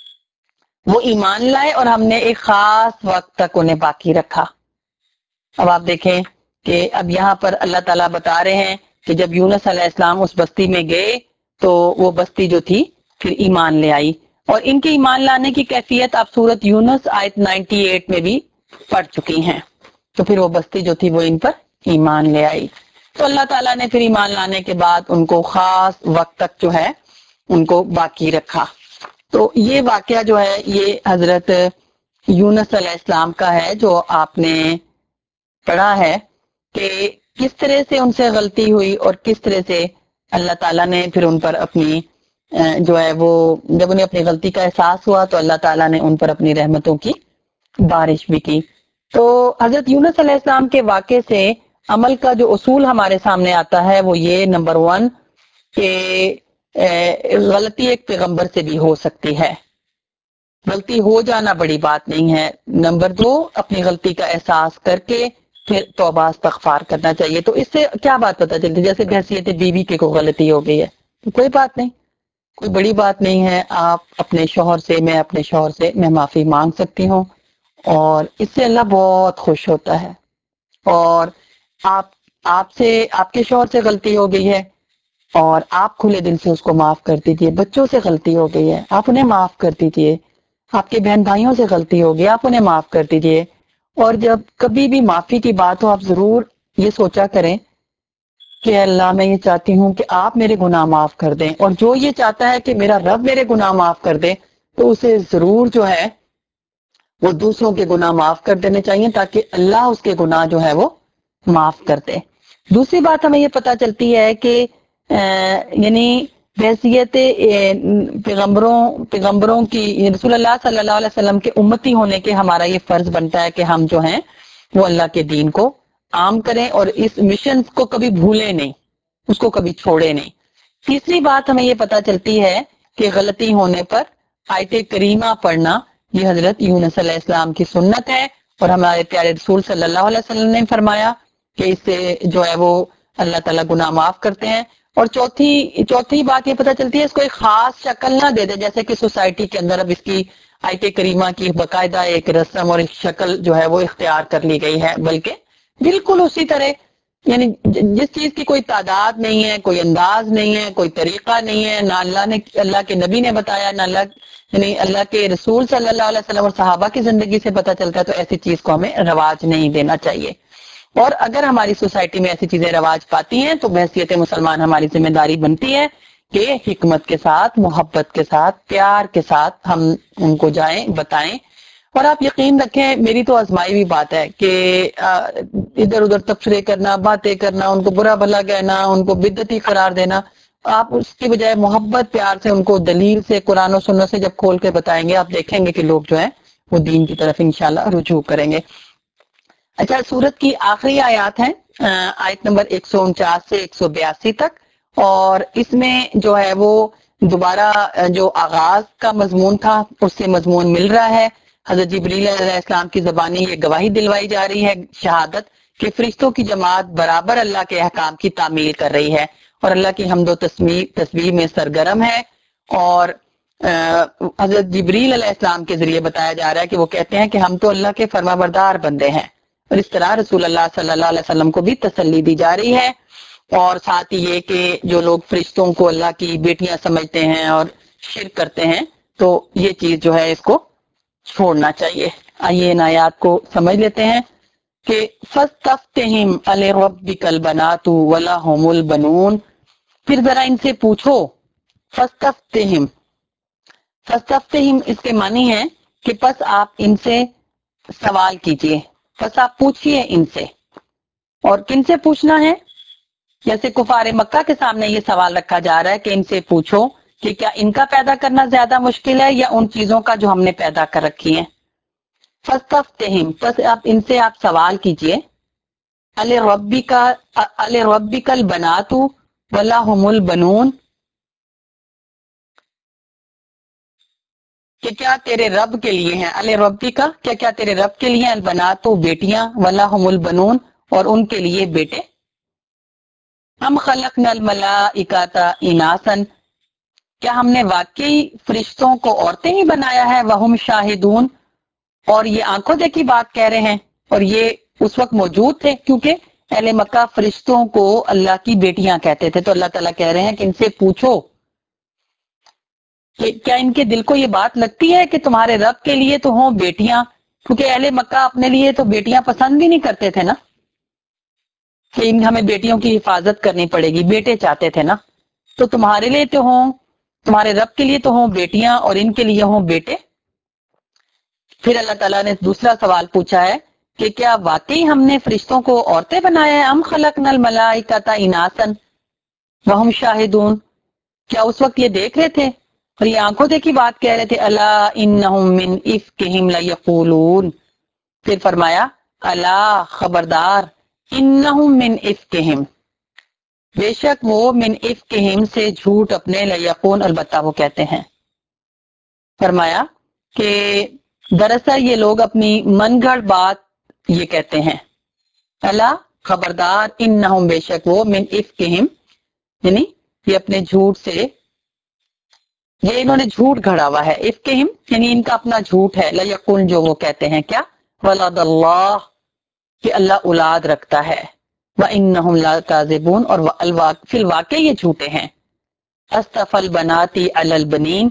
وہ ایمان لائے اور ہم نے ایک خاص وقت تک انہیں باقی رکھا. اب آپ دیکھیں کہ اب یہاں پر اللہ تعالیٰ بتا رہے ہیں کہ جب یونس علیہ السلام اس بستی میں گئے تو وہ بستی جو تھی پھر ایمان لے آئی. اور ان کے ایمان لانے کی کیفیت آپ سورۃ یونس آیت اٹھانوے میں بھی پڑھ چکی ہیں. تو پھر وہ بستی جو تھی وہ ان پر ایمان لے آئی. تو اللہ تعالیٰ نے پھر ایمان لانے کے بعد ان کو خاص وقت تک جو ہے ان کو باقی رکھا. تو یہ واقعہ جو ہے یہ حضرت یونس علیہ السلام کا ہے جو آپ نے پڑھا ہے کہ کس طرح سے ان سے غلطی ہوئی اور کس طرح سے اللہ تعالیٰ نے پھر ان پر اپنی جو ہے وہ جب انہیں اپنی غلطی کا احساس ہوا تو اللہ تعالیٰ نے ان پر اپنی رحمتوں کی بارش بھی کی. تو حضرت یونس علیہ السلام کے واقعے سے عمل کا جو اصول ہمارے سامنے آتا ہے وہ یہ نمبر ون کہ غلطی ایک پیغمبر سے بھی ہو سکتی ہے، غلطی ہو جانا بڑی بات نہیں ہے. نمبر دو، اپنی غلطی کا احساس کر کے پھر توبہ استغفار کرنا چاہیے. تو اس سے کیا بات پتہ چلتی ہے؟ جیسے بحیثیت بیوی کی کوئی غلطی ہو گئی ہے تو کوئی بات نہیں، کوئی بڑی بات نہیں ہے، آپ اپنے شوہر سے میں اپنے شوہر سے میں معافی مانگ سکتی ہوں اور اس سے اللہ بہت خوش ہوتا ہے. اور آپ آپ سے آپ کے شوہر سے غلطی ہو گئی ہے اور آپ کھلے دل سے اس کو معاف کر دیجیے. بچوں سے غلطی ہو گئی ہے آپ انہیں معاف کر دیجیے. آپ کے بہن بھائیوں سے غلطی ہوگی آپ انہیں معاف کر دیجیے. اور جب کبھی بھی معافی کی بات ہو آپ ضرور یہ سوچا کریں کہ اللہ میں یہ چاہتی ہوں کہ آپ میرے گناہ معاف کر دیں، اور جو یہ چاہتا ہے کہ میرا رب میرے گناہ معاف کر دے تو اسے ضرور جو ہے وہ دوسروں کے گناہ معاف کر دینے چاہیے تاکہ اللہ اس کے گناہ جو ہے وہ معاف کر دے. دوسری بات ہمیں یہ پتہ چلتی ہے کہ یعنی بحیثیت پیغمبروں پیغمبروں کی رسول اللہ صلی اللہ علیہ وسلم کے امتی ہونے کے ہمارا یہ فرض بنتا ہے کہ ہم جو ہیں وہ اللہ کے دین کو عام کریں اور اس مشن کو کبھی بھولیں نہیں، اس کو کبھی چھوڑے نہیں. تیسری بات ہمیں یہ پتہ چلتی ہے کہ غلطی ہونے پر آیت کریمہ پڑھنا یہ حضرت یونس علیہ السلام کی سنت ہے اور ہمارے پیارے رسول صلی اللہ علیہ وسلم نے فرمایا کہ اس سے جو ہے وہ اللہ تعالیٰ گناہ معاف کرتے ہیں. اور چوتھی چوتھی بات یہ پتہ چلتی ہے اس کو ایک خاص شکل نہ دے دے، جیسے کہ سوسائٹی کے اندر اب اس کی آیت کریمہ کی باقاعدہ ایک رسم اور ایک شکل جو ہے وہ اختیار کر لی گئی ہے، بلکہ بالکل اسی طرح، یعنی جس چیز کی کوئی تعداد نہیں ہے، کوئی انداز نہیں ہے، کوئی طریقہ نہیں ہے، نہ اللہ نے اللہ کے نبی نے بتایا، نہ اللہ یعنی اللہ کے رسول صلی اللہ علیہ وسلم اور صحابہ کی زندگی سے پتہ چلتا ہے، تو ایسی چیز کو ہمیں رواج نہیں دینا چاہیے. اور اگر ہماری سوسائٹی میں ایسی چیزیں رواج پاتی ہیں تو بحیثیت مسلمان ہماری ذمہ داری بنتی ہے کہ حکمت کے ساتھ، محبت کے ساتھ، پیار کے ساتھ ہم ان کو جائیں بتائیں. اور آپ یقین رکھیں، میری تو آزمائی ہوئی بات ہے کہ ادھر ادھر تبصرے کرنا، باتیں کرنا، ان کو برا بھلا کہنا، ان کو بدعتی قرار دینا، آپ اس کی بجائے محبت پیار سے ان کو دلیل سے، قرآن و سنت سے جب کھول کے بتائیں گے، آپ دیکھیں گے کہ لوگ جو ہیں وہ دین کی طرف انشاءاللہ رجوع کریں گے. اچھا، سورت کی آخری آیات ہیں آیت نمبر ایک سو انچاس سے ایک سو بیاسی تک، اور اس میں جو ہے وہ دوبارہ جو آغاز کا مضمون تھا اس سے مضمون مل رہا ہے. حضرت جبریل علیہ السلام کی زبانی یہ گواہی دلوائی جا رہی ہے، شہادت کہ فرشتوں کی جماعت برابر اللہ کے احکام کی تعمیل کر رہی ہے اور اللہ کی حمد و تسبیح میں سرگرم ہے. اور حضرت جبریل علیہ السلام کے ذریعے بتایا جا رہا ہے کہ وہ کہتے ہیں کہ ہم تو اللہ کے فرما بردار بندے ہیں. اور اس طرح رسول اللہ صلی اللہ علیہ وسلم کو بھی تسلی دی جا رہی ہے. اور ساتھ ہی یہ کہ جو لوگ فرشتوں کو اللہ کی بیٹیاں سمجھتے ہیں اور شرک کرتے ہیں، تو یہ چیز جو ہے اس کو چھوڑنا چاہیے. آئیے ان آیات کو سمجھ لیتے ہیں کہ فَاسْتَفْتِهِمْ أَلِرَبِّكَ الْبَنَاتُ وَلَهُمُ الْبَنُونَ، پھر ذرا ان سے پوچھو. فَاسْتَفْتِهِمْ فَاسْتَفْتِهِمْ اس کے معنی ہے کہ پس آپ ان سے سوال کیجئے، پس آپ پوچھئے ان سے. اور کن سے پوچھنا ہے؟ جیسے کفار مکہ کے سامنے یہ سوال رکھا جا رہا ہے کہ ان سے پوچھو کہ کیا ان کا پیدا کرنا زیادہ مشکل ہے یا ان چیزوں کا جو ہم نے پیدا کر رکھی ہیں. فَاسْتَفْتِهِمْ پس آپ ان سے آپ سوال کیجئے. أَلِرَبِّكَ أَلِرَبِّكَ الْبَنَاتُ وَلَهُمُ الْبَنُونَ، کہ کیا تیرے رب کے لیے ہیں، الربی کا کیا کیا تیرے رب کے لیے البنات بیٹیاں، وَلَهُمُ الْبَنُونَ اور ان کے لیے بیٹے. ہم خلقنا الملائکۃ اناسا، کیا ہم نے واقعی فرشتوں کو عورتیں ہی بنایا ہے، وہم شاہدون اور یہ آنکھوں دیکھی بات کہہ رہے ہیں. اور یہ اس وقت موجود تھے کیونکہ اہل مکہ فرشتوں کو اللہ کی بیٹیاں کہتے تھے. تو اللہ تعالیٰ کہہ رہے ہیں کہ ان سے پوچھو کہ کیا ان کے دل کو یہ بات لگتی ہے کہ تمہارے رب کے لیے تو ہوں بیٹیاں، کیونکہ اہل مکہ اپنے لیے تو بیٹیاں پسند بھی نہیں کرتے تھے نا، کہ ان ہمیں بیٹیوں کی حفاظت کرنی پڑے گی، بیٹے چاہتے تھے نا. تو تمہارے لیے تو ہوں، تمہارے رب کے لیے تو ہوں بیٹیاں اور ان کے لیے ہوں بیٹے. پھر اللہ تعالیٰ نے دوسرا سوال پوچھا ہے کہ کیا واقعی ہم نے فرشتوں کو عورتیں بنایا ہے، ام خلقنا الملائکۃ اناسا وہم شاہدون، کیا اس وقت یہ دیکھ رہے تھے اور یہ آنکھوں دیکھی بات کہہ رہے تھے. الا انہم من افکہم لیقولون، پھر فرمایا الا خبردار، انہم من افکہم بے شک وہ من افکہم سے جھوٹ اپنے لیقون البتہ وہ کہتے ہیں. فرمایا کہ دراصل یہ لوگ اپنی من گھڑ بات یہ کہتے ہیں. الا خبردار، انہم بے شک وہ من افکہم یعنی یہ اپنے جھوٹ سے، یہ انہوں نے جھوٹ گھڑا ہوا ہے. افکہم یعنی ان کا اپنا جھوٹ ہے. لیقول جو وہ کہتے ہیں کیا، ولد اللہ کہ اللہ اولاد رکھتا ہے. وَإِنَّهُمْ لَكَاذِبُونَ اور فی الواقع یہ جھوٹے ہیں. اصطفى البنات علی البنین،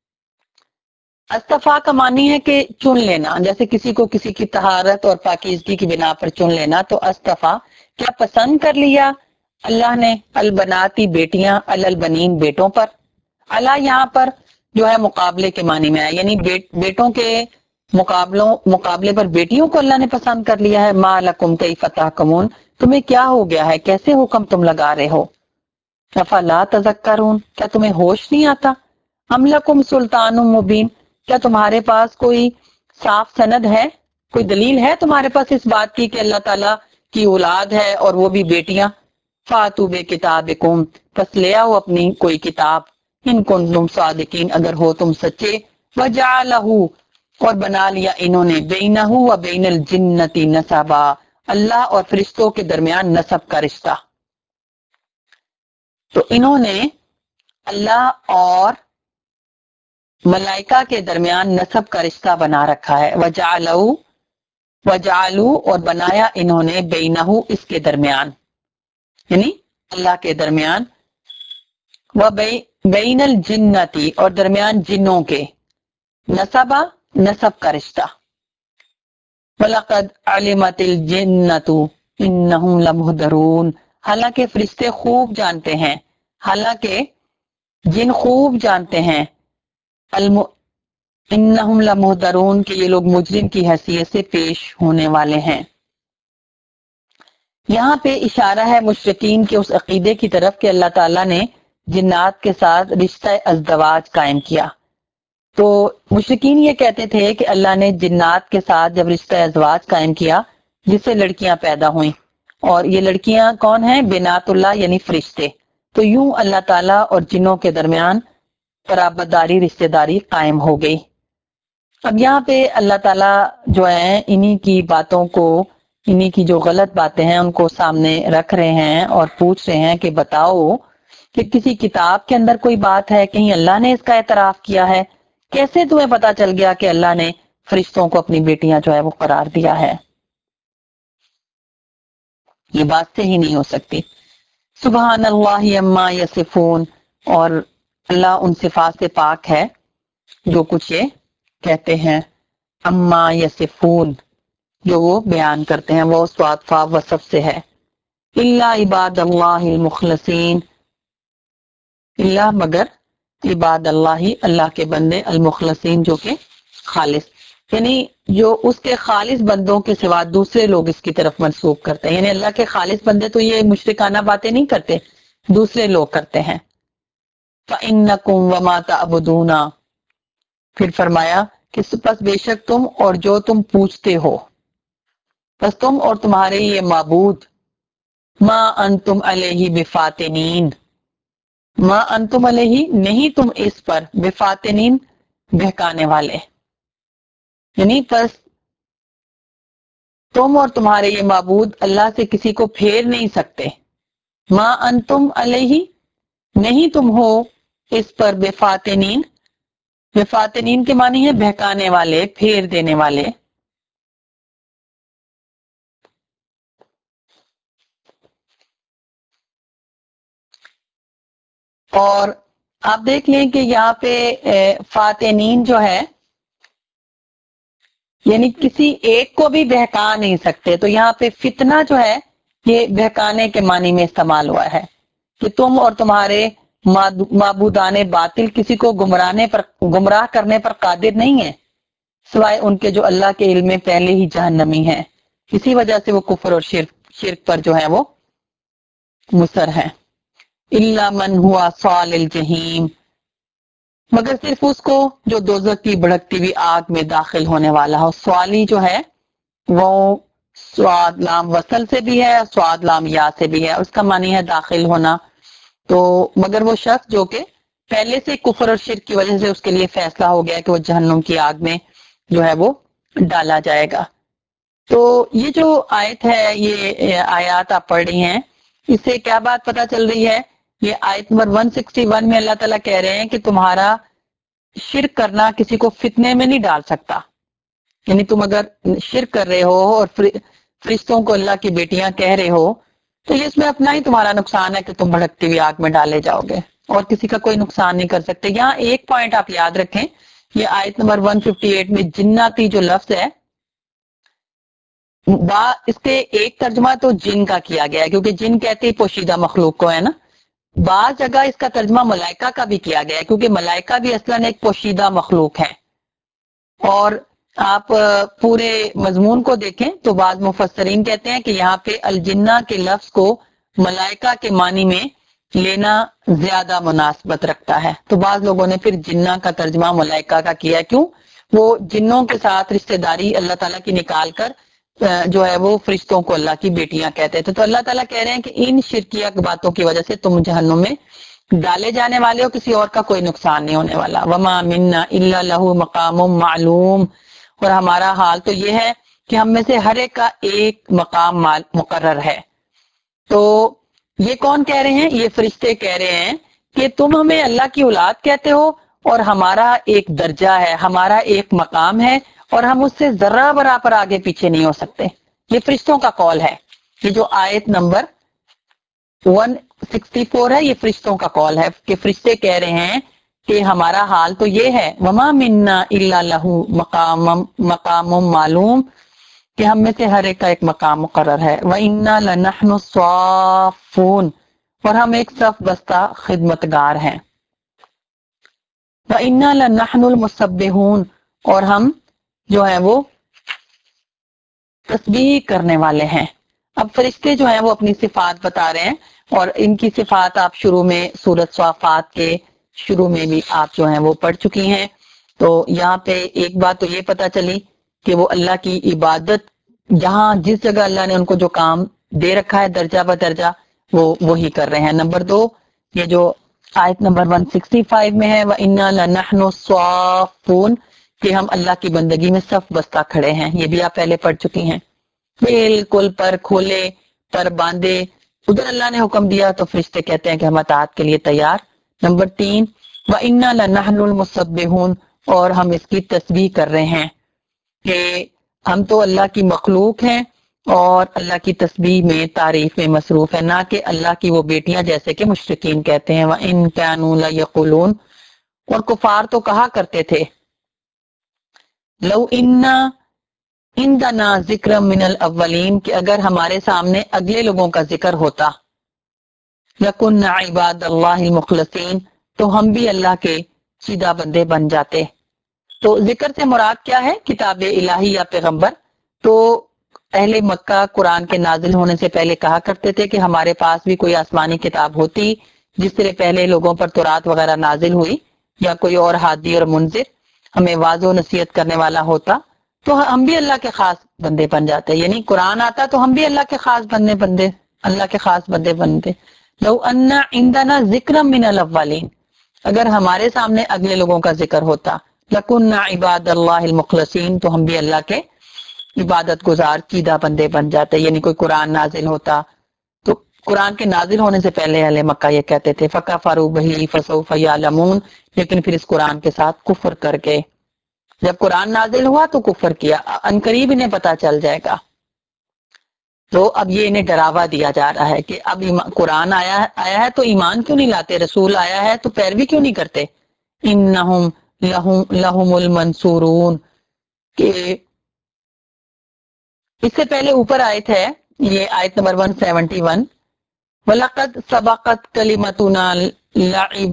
استفا کا معنی ہے کہ چن لینا، جیسے کسی کو کسی کی طہارت اور پاکیزگی کی بنا پر چن لینا. تو استفا کیا پسند کر لیا اللہ نے البناتی بیٹیاں علی البنین بیٹوں پر. اللہ یہاں پر جو ہے مقابلے کے معنی میں ہے، یعنی بیٹوں کے مقابلوں مقابلے پر بیٹیوں کو اللہ نے پسند کر لیا ہے. ما لکم کیف تحکمون، تمہیں کیا ہو گیا ہے، کیسے حکم تم لگا رہے ہو. افلا تذکرون، کیا تمہیں ہوش نہیں آتا. ام لکم سلطان مبین، کیا تمہارے پاس کوئی صاف سند ہے، کوئی دلیل ہے تمہارے پاس اس بات کی کہ اللہ تعالیٰ کی اولاد ہے اور وہ بھی بیٹیاں. فاتو بے کتابکم، پس لے آؤ اپنی کوئی کتاب، ان کنتم صادقین اگر ہو تم سچے. وجعلہ اور بنا لیا انہوں نے بینہ و بین الجنتی نسبا، اللہ اور فرشتوں کے درمیان نسب کا رشتہ. تو انہوں نے اللہ اور ملائکہ کے درمیان نسب کا رشتہ بنا رکھا ہے. وجعلوا وجعلوا اور بنایا انہوں نے بینہ اس کے درمیان، یعنی اللہ کے درمیان، و بین الجنتی اور درمیان جنوں کے، نسبا نسب کا رشتہ. وَلَقَدْ عَلِمَتِ الْجِنَّةُ إِنَّهُمْ لَمُحْضَرُونَ، حالانکہ فرشتے خوب جانتے ہیں، حالانکہ جن خوب جانتے ہیں، الم... انہم لمحضرون کہ یہ لوگ مجرم کی حیثیت سے پیش ہونے والے ہیں. یہاں پہ اشارہ ہے مشرکین کے اس عقیدے کی طرف کہ اللہ تعالیٰ نے جنات کے ساتھ رشتہ ازدواج قائم کیا. تو مشرکین یہ کہتے تھے کہ اللہ نے جنات کے ساتھ جب رشتہ ازدواج قائم کیا جس سے لڑکیاں پیدا ہوئیں، اور یہ لڑکیاں کون ہیں؟ بنات اللہ یعنی فرشتے. تو یوں اللہ تعالیٰ اور جنوں کے درمیان قرابت داری رشتہ داری قائم ہو گئی. اب یہاں پہ اللہ تعالیٰ جو ہے انہی کی باتوں کو، انہی کی جو غلط باتیں ہیں ان کو سامنے رکھ رہے ہیں اور پوچھ رہے ہیں کہ بتاؤ کہ کسی کتاب کے اندر کوئی بات ہے، کہیں اللہ نے اس کا اعتراف کیا ہے؟ کیسے تمہیں پتا چل گیا کہ اللہ نے فرشتوں کو اپنی بیٹیاں جو ہے وہ قرار دیا ہے؟ یہ بات سے ہی نہیں ہو سکتی. سبحان اللہ عما یصفون، اور اللہ ان صفات سے پاک ہے جو کچھ یہ کہتے ہیں. اما یصفون جو وہ بیان کرتے ہیں، وہ سواد فا وصف سے ہے. الا عباد اللہ المخلصین، اللہ مگر عباد اللہ اللہ کے بندے، المخلصین جو کہ خالص، یعنی جو اس کے خالص بندوں کے سوا دوسرے لوگ اس کی طرف منسوب کرتے ہیں. یعنی اللہ کے خالص بندے تو یہ مشرکانہ باتیں نہیں کرتے، دوسرے لوگ کرتے ہیں. فَإِنَّكُمْ وَمَا تَعْبُدُونَ، پھر فرمایا کہ پس بے شک تم اور جو تم پوچھتے ہو، پس تم اور تمہارے یہ معبود، ما انتم علیہ بفاتنین، ما انتم علیہ نہیں تم اس پر، بفاتنین بہکانے والے، یعنی پس تم اور تمہارے یہ معبود اللہ سے کسی کو پھیر نہیں سکتے. ما انتم علیہ نہیں تم ہو اس پر، بفاتنین، بفاتنین کے معنی ہے بہکانے والے، پھیر دینے والے. اور آپ دیکھ لیں کہ یہاں پہ فاتنین جو ہے یعنی کسی ایک کو بھی بہکا نہیں سکتے. تو یہاں پہ فتنہ جو ہے یہ بہکانے کے معنی میں استعمال ہوا ہے کہ تم اور تمہارے معبودان باطل کسی کو گمراہنے پر گمراہ کرنے پر قادر نہیں ہیں سوائے ان کے جو اللہ کے علم میں پہلے ہی جہنمی ہیں. اسی وجہ سے وہ کفر اور شرک شرک پر جو ہے وہ مصر ہے. الا من ہوا صال الجحیم، مگر صرف اس کو جو دوزخ کی بھڑکتی ہوئی آگ میں داخل ہونے والا ہو. سوالی جو ہے وہ سواد لام وصل سے بھی ہے، سواد لام یا سے بھی ہے، اس کا معنی ہے داخل ہونا. تو مگر وہ شخص جو کہ پہلے سے کفر اور شرک کی وجہ سے اس کے لیے فیصلہ ہو گیا کہ وہ جہنم کی آگ میں جو ہے وہ ڈالا جائے گا. تو یہ جو آیت ہے، یہ آیات آپ پڑھ رہی ہیں، اس سے کیا بات پتہ چل رہی ہے؟ یہ آیت نمبر ایک سو اکسٹھ میں اللہ تعالیٰ کہہ رہے ہیں کہ تمہارا شرک کرنا کسی کو فتنے میں نہیں ڈال سکتا. یعنی تم اگر شرک کر رہے ہو اور فرشتوں کو اللہ کی بیٹیاں کہہ رہے ہو تو یہ اس میں اپنا ہی تمہارا نقصان ہے کہ تم بھڑکتی ہوئی آگ میں ڈالے جاؤ گے، اور کسی کا کوئی نقصان نہیں کر سکتے. یہاں ایک پوائنٹ آپ یاد رکھیں، یہ آیت نمبر ایک سو اٹھاون میں جناتی جو لفظ ہے، با اس کے ایک ترجمہ تو جن کا کیا گیا ہے کیونکہ جن کہتے ہیں پوشیدہ مخلوق کو، ہے نا. بعض جگہ اس کا ترجمہ ملائکہ کا بھی کیا گیا ہے کیونکہ ملائکہ بھی اصلاً ایک پوشیدہ مخلوق ہے. اور آپ پورے مضمون کو دیکھیں تو بعض مفسرین کہتے ہیں کہ یہاں پہ الجنہ کے لفظ کو ملائکہ کے معنی میں لینا زیادہ مناسبت رکھتا ہے. تو بعض لوگوں نے پھر جنہ کا ترجمہ ملائکہ کا کیا، کیوں؟ وہ جنوں کے ساتھ رشتہ داری اللہ تعالیٰ کی نکال کر جو ہے وہ فرشتوں کو اللہ کی بیٹیاں کہتے تھے. تو اللہ تعالیٰ کہہ رہے ہیں کہ ان شرکیہ باتوں کی وجہ سے تم جہنم میں ڈالے جانے والے ہو، کسی اور کا کوئی نقصان نہیں ہونے والا. وما منا الا لہ مقام معلوم، اور ہمارا حال تو یہ ہے کہ ہم میں سے ہر ایک کا ایک مقام مقرر ہے۔ تو یہ کون کہہ رہے ہیں؟ یہ فرشتے کہہ رہے ہیں کہ تم ہمیں اللہ کی اولاد کہتے ہو اور ہمارا ایک درجہ ہے، ہمارا ایک مقام ہے، اور ہم اس سے ذرہ برابر آگے پیچھے نہیں ہو سکتے۔ یہ فرشتوں کا قول ہے۔ یہ جو آیت نمبر ایک سو چوالیس ہے، یہ فرشتوں کا قول ہے کہ فرشتے کہہ رہے ہیں کہ ہمارا حال تو یہ ہے، وما منا الا لہ مقام مقام معلوم، کہ ہم میں سے ہر ایک کا ایک مقام مقرر ہے۔ وَإِنَّا لَنَحْنُ الصَّافُّونَ، اور ہم ایک صف بستہ خدمتگار ہیں۔ وَإِنَّا لَنَحْنُ الْمُسَبِّحُونَ، اور ہم جو ہیں وہ تسبیح کرنے والے ہیں۔ اب فرشتے جو ہیں وہ اپنی صفات بتا رہے ہیں، اور ان کی صفات آپ شروع میں سورۃ صافات کے شروع میں بھی آپ جو ہیں وہ پڑھ چکی ہیں۔ تو یہاں پہ ایک بات تو یہ پتہ چلی کہ وہ اللہ کی عبادت جہاں جس جگہ اللہ نے ان کو جو کام دے رکھا ہے درجہ بدرجہ وہ وہی کر رہے ہیں۔ نمبر دو، یہ جو آیت نمبر ایک سو پچاس میں ہے وَإِنَّا لَنَحْنُ الصَّافُّونَ، کہ ہم اللہ کی بندگی میں صف بستہ کھڑے ہیں، یہ بھی آپ پہلے پڑھ چکی ہیں۔ بالکل پر کھولے پر باندھے ادھر اللہ نے حکم دیا تو فرشتے کہتے ہیں کہ ہم اطاعت کے لیے تیار۔ نمبر تین، وَإِنَّا لَنَحْنُ الْمُسَبِّحُونَ، اور ہم اس کی تسبیح کر رہے ہیں کہ ہم تو اللہ کی مخلوق ہیں اور اللہ کی تسبیح میں تعریف میں مصروف ہے، نہ کہ اللہ کی وہ بیٹیاں جیسے کہ مشرکین کہتے ہیں۔ وَإِن كَانُوا لَيَقُولُونَ، اور کفار تو کہا کرتے تھے لو انا عندنا ذکر من الاولین، کہ اگر ہمارے سامنے اگلے لوگوں کا ذکر ہوتا، لَكُنَّا عِبَادَ اللَّهِ الْمُخْلَصِينَ، تو ہم بھی اللہ کے سیدھا بندے بن جاتے۔ تو ذکر سے مراد کیا ہے؟ کتاب الہی یا پیغمبر۔ تو اہل مکہ قرآن کے نازل ہونے سے پہلے کہا کرتے تھے کہ ہمارے پاس بھی کوئی آسمانی کتاب ہوتی جس سے پہلے لوگوں پر تورات وغیرہ نازل ہوئی، یا کوئی اور ہادی اور منذر ہمیں واضح و نصیحت کرنے والا ہوتا، تو ہم بھی اللہ کے خاص بندے بن جاتے۔ یعنی قرآن آتا تو ہم بھی اللہ کے خاص بندے بندے اللہ کے خاص بندے بنتے۔ لو ان عندنا ذکر من الاولین، اگر ہمارے سامنے اگلے لوگوں کا ذکر ہوتا، لَكُنَّا عِبَادَ اللَّهِ الْمُخْلَصِينَ، تو ہم بھی اللہ کے عبادت گزار سیدھا بندے بن جاتے۔ یعنی کوئی قرآن نازل ہوتا تو قرآن کے نازل ہونے سے پہلے اہل مکہ یہ کہتے تھے فَكَفَرُوا بِهِ فَسَوْفَ يَعْلَمُونَ، لیکن پھر اس قرآن کے ساتھ کفر کر کے، جب قرآن نازل ہوا تو کفر کیا، عنقریب انہیں پتا چل جائے گا۔ تو اب یہ انہیں ڈراوا دیا جا رہا ہے کہ اب قرآن آیا آیا ہے تو ایمان کیوں نہیں لاتے، رسول آیا ہے تو پیروی کیوں نہیں کرتے۔ انہم لہم لہم المنصورون، کہ اس سے پہلے اوپر آیت ہے، یہ آیت نمبر ایک سو اکہتر، وَلَقَدْ سَبَقَتْ كَلِمَتُنَا لَعِب،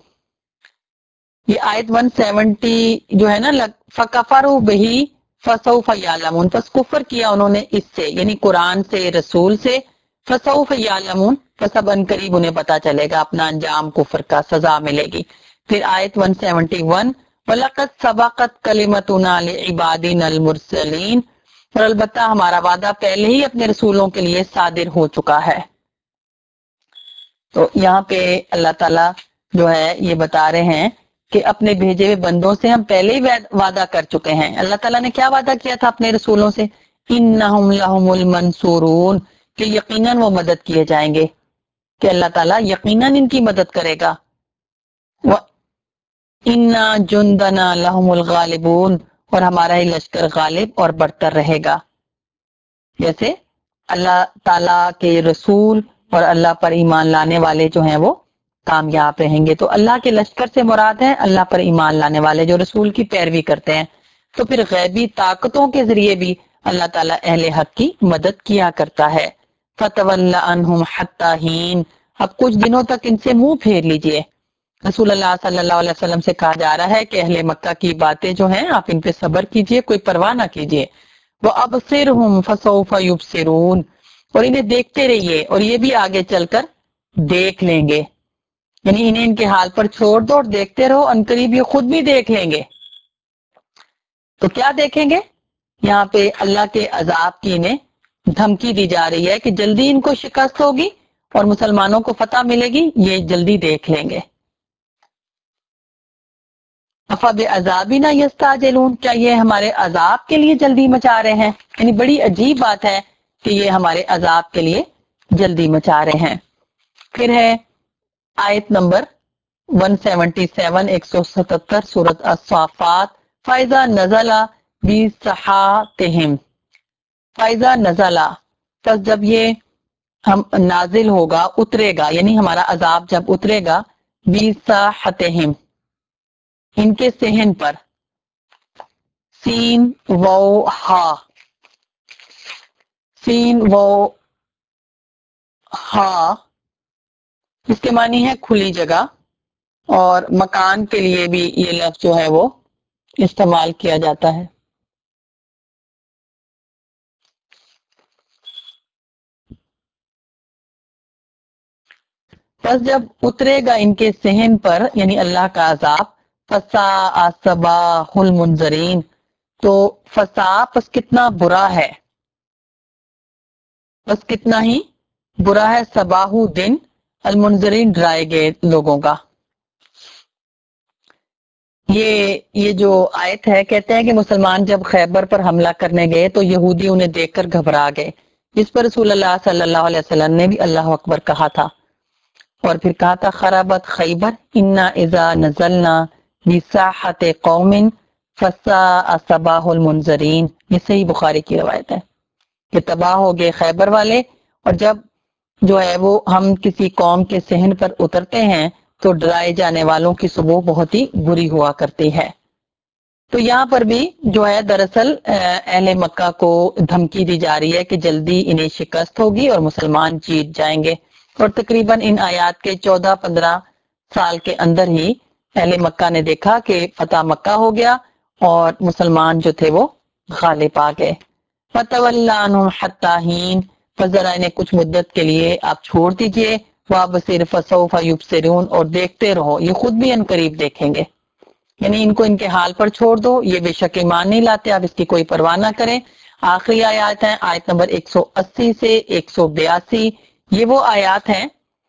یہ آیت ایک سو ستر جو ہے نا، فَكَفَرُوا بِهِ فَسَوْفَ يَعْلَمُونَ، پس کفر کیا انہوں نے اس سے، یعنی قرآن سے، رسول سے، فَسَوْفَ يَعْلَمُونَ، پس اب ان قریب انہیں پتا چلے گا اپنا انجام، کفر کا سزا ملے گی۔ پھر آیت ایک سو اکہتر، وَلَقَدْ سَبَقَتْ كَلِمَتُنَا لِعِبَادِنَا الْمُرْسَلِينَ، اور البتہ ہمارا وعدہ پہلے ہی اپنے رسولوں کے لیے صادر ہو چکا ہے۔ تو یہاں پہ اللہ تعالیٰ جو ہے یہ بتا رہے ہیں کہ اپنے بھیجے ہوئے بندوں سے ہم پہلے ہی وعدہ کر چکے ہیں۔ اللہ تعالیٰ نے کیا وعدہ کیا تھا اپنے رسولوں سے؟ انہم لہم المنصورون، کہ یقیناً وہ مدد کیے جائیں گے، کہ اللہ تعالیٰ یقیناً ان کی مدد کرے گا۔ وَإِنَّا جُنْدَنَا لَهُمُ الْغَالِبُونَ، اور ہمارا ہی لشکر غالب اور برتر رہے گا۔ جیسے اللہ تعالیٰ کے رسول اور اللہ پر ایمان لانے والے جو ہیں وہ کامیاب رہیں گے۔ تو اللہ کے لشکر سے مراد ہے اللہ پر ایمان لانے والے جو رسول کی پیروی کرتے ہیں۔ تو پھر غیبی طاقتوں کے ذریعے بھی اللہ تعالیٰ اہل حق کی مدد کیا کرتا ہے۔ فَتَوَلَّ عَنْهُمْ حَتَّى حِينٍ، اب کچھ دنوں تک ان سے منہ پھیر لیجئے۔ رسول اللہ صلی اللہ علیہ وسلم سے کہا جا رہا ہے کہ اہل مکہ کی باتیں جو ہیں آپ ان پہ صبر کیجئے، کوئی پرواہ نہ کیجئے۔ وَأَبْصِرْهُمْ فَسَوْفَ يُبْصِرُونَ، اور انہیں دیکھتے رہیے اور یہ بھی آگے چل کر دیکھ لیں گے۔ یعنی انہیں ان کے حال پر چھوڑ دو اور دیکھتے رہو، عنقریب یہ خود بھی دیکھ لیں گے۔ تو کیا دیکھیں گے؟ یہاں پہ اللہ کے عذاب کی انہیں دھمکی دی جا رہی ہے کہ جلدی ان کو شکست ہوگی اور مسلمانوں کو فتح ملے گی، یہ جلدی دیکھ لیں گے۔ أَفَبِعَذَابِنَا يَسْتَعْجِلُونَ، کیا یہ ہمارے عذاب کے لیے جلدی مچا رہے ہیں؟ یعنی بڑی عجیب بات ہے کہ یہ ہمارے عذاب کے لیے جلدی مچا رہے ہیں۔ پھر ہے آیت نمبر ایک سو ستہتر ایک سو ستتر سورۃ الصافات، فَإِذَا نَزَلَ بِسَحَاتِهِمْ، فَإِذَا نَزَلَ، پس جب یہ ہم نازل ہوگا، اترے گا، یعنی ہمارا عذاب جب اترے گا، بِسَاحَتِهِمْ، ان کے صحن پر، سین وو ہا، سین وو ہا، اس کے معنی ہے کھلی جگہ، اور مکان کے لیے بھی یہ لفظ جو ہے وہ استعمال کیا جاتا ہے۔ پس جب اترے گا ان کے صحن پر، یعنی اللہ کا عذاب، فَسَاءَ صَبَاحُ الْمُنذَرِينَ، تو فسا پس کتنا برا ہے، بس کتنا ہی برا ہے، صباح دن، المنذرین ڈرائے گئے لوگوں کا۔ یہ یہ جو آیت ہے، کہتے ہیں کہ مسلمان جب خیبر پر حملہ کرنے گئے تو یہودی انہیں دیکھ کر گھبرا گئے، جس پر رسول اللہ صلی اللہ علیہ وسلم نے بھی اللہ اکبر کہا تھا، اور پھر کہا تھا خرابت خیبر انا اذا نزلنا بساحت قوم فساء صباح المنذرین، یہ صحیح بخاری کی روایت ہے کہ تباہ ہو گئے خیبر والے، اور جب جو ہے وہ ہم کسی قوم کے صحن پر اترتے ہیں تو ڈرائے جانے والوں کی صبح بہت ہی بری ہوا کرتی ہے۔ تو یہاں پر بھی جو ہے دراصل اہل مکہ کو دھمکی دی جا رہی ہے کہ جلدی انہیں شکست ہوگی اور مسلمان جیت جائیں گے، اور تقریباً ان آیات کے چودہ پندرہ سال کے اندر ہی اہل مکہ نے دیکھا کہ فتح مکہ ہو گیا اور مسلمان جو تھے وہ غالب آ گئے۔ فَتَوَلَّ عَنْهُمْ حَتَّى حِينٍ، پس ذرا انہیں کچھ مدت کے لیے آپ چھوڑ دیجئے، وَابْصِرْ فَسَوْفَ يُبْصِرُونَ، اور دیکھتے رہو، یہ خود بھی ان قریب دیکھیں گے، یعنی ان کو ان کے حال پر چھوڑ دو، یہ بے شک ایمان نہیں لاتے، آپ اس کی کوئی پرواہ نہ کریں۔ آخری آیات ہیں، آیت نمبر ایک سو اسی سے ایک سو بیاسی، یہ وہ آیات ہیں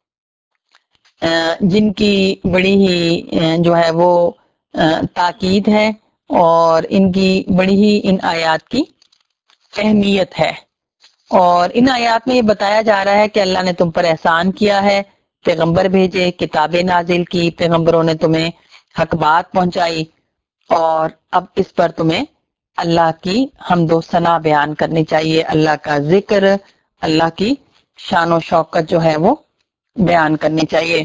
جن کی بڑی ہی جو ہے وہ تاکید ہے، اور ان کی بڑی ہی ان آیات کی اہمیت ہے، اور ان آیات میں یہ بتایا جا رہا ہے کہ اللہ نے تم پر احسان کیا ہے، پیغمبر بھیجے، کتابیں نازل کی، پیغمبروں نے تمہیں حق بات پہنچائی، اور اب اس پر تمہیں اللہ کی حمد و ثنا بیان کرنی چاہیے، اللہ کا ذکر، اللہ کی شان و شوکت جو ہے وہ بیان کرنی چاہیے۔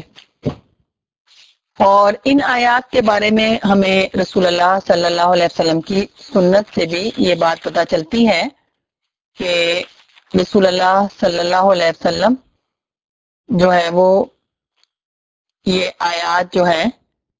اور ان آیات کے بارے میں ہمیں رسول اللہ صلی اللہ علیہ وسلم کی سنت سے بھی یہ بات پتہ چلتی ہے کہ رسول اللہ صلی اللہ علیہ وسلم جو ہے وہ یہ آیات جو ہے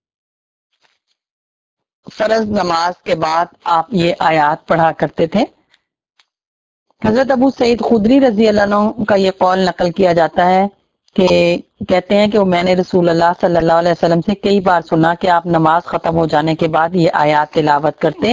فرض نماز کے بعد آپ یہ آیات پڑھا کرتے تھے۔ حضرت ابو سعید خدری رضی اللہ عنہ کا یہ قول نقل کیا جاتا ہے کہ کہتے ہیں کہ میں نے رسول اللہ صلی اللہ علیہ وسلم سے کئی بار سنا کہ آپ نماز ختم ہو جانے کے بعد یہ آیات تلاوت کرتے،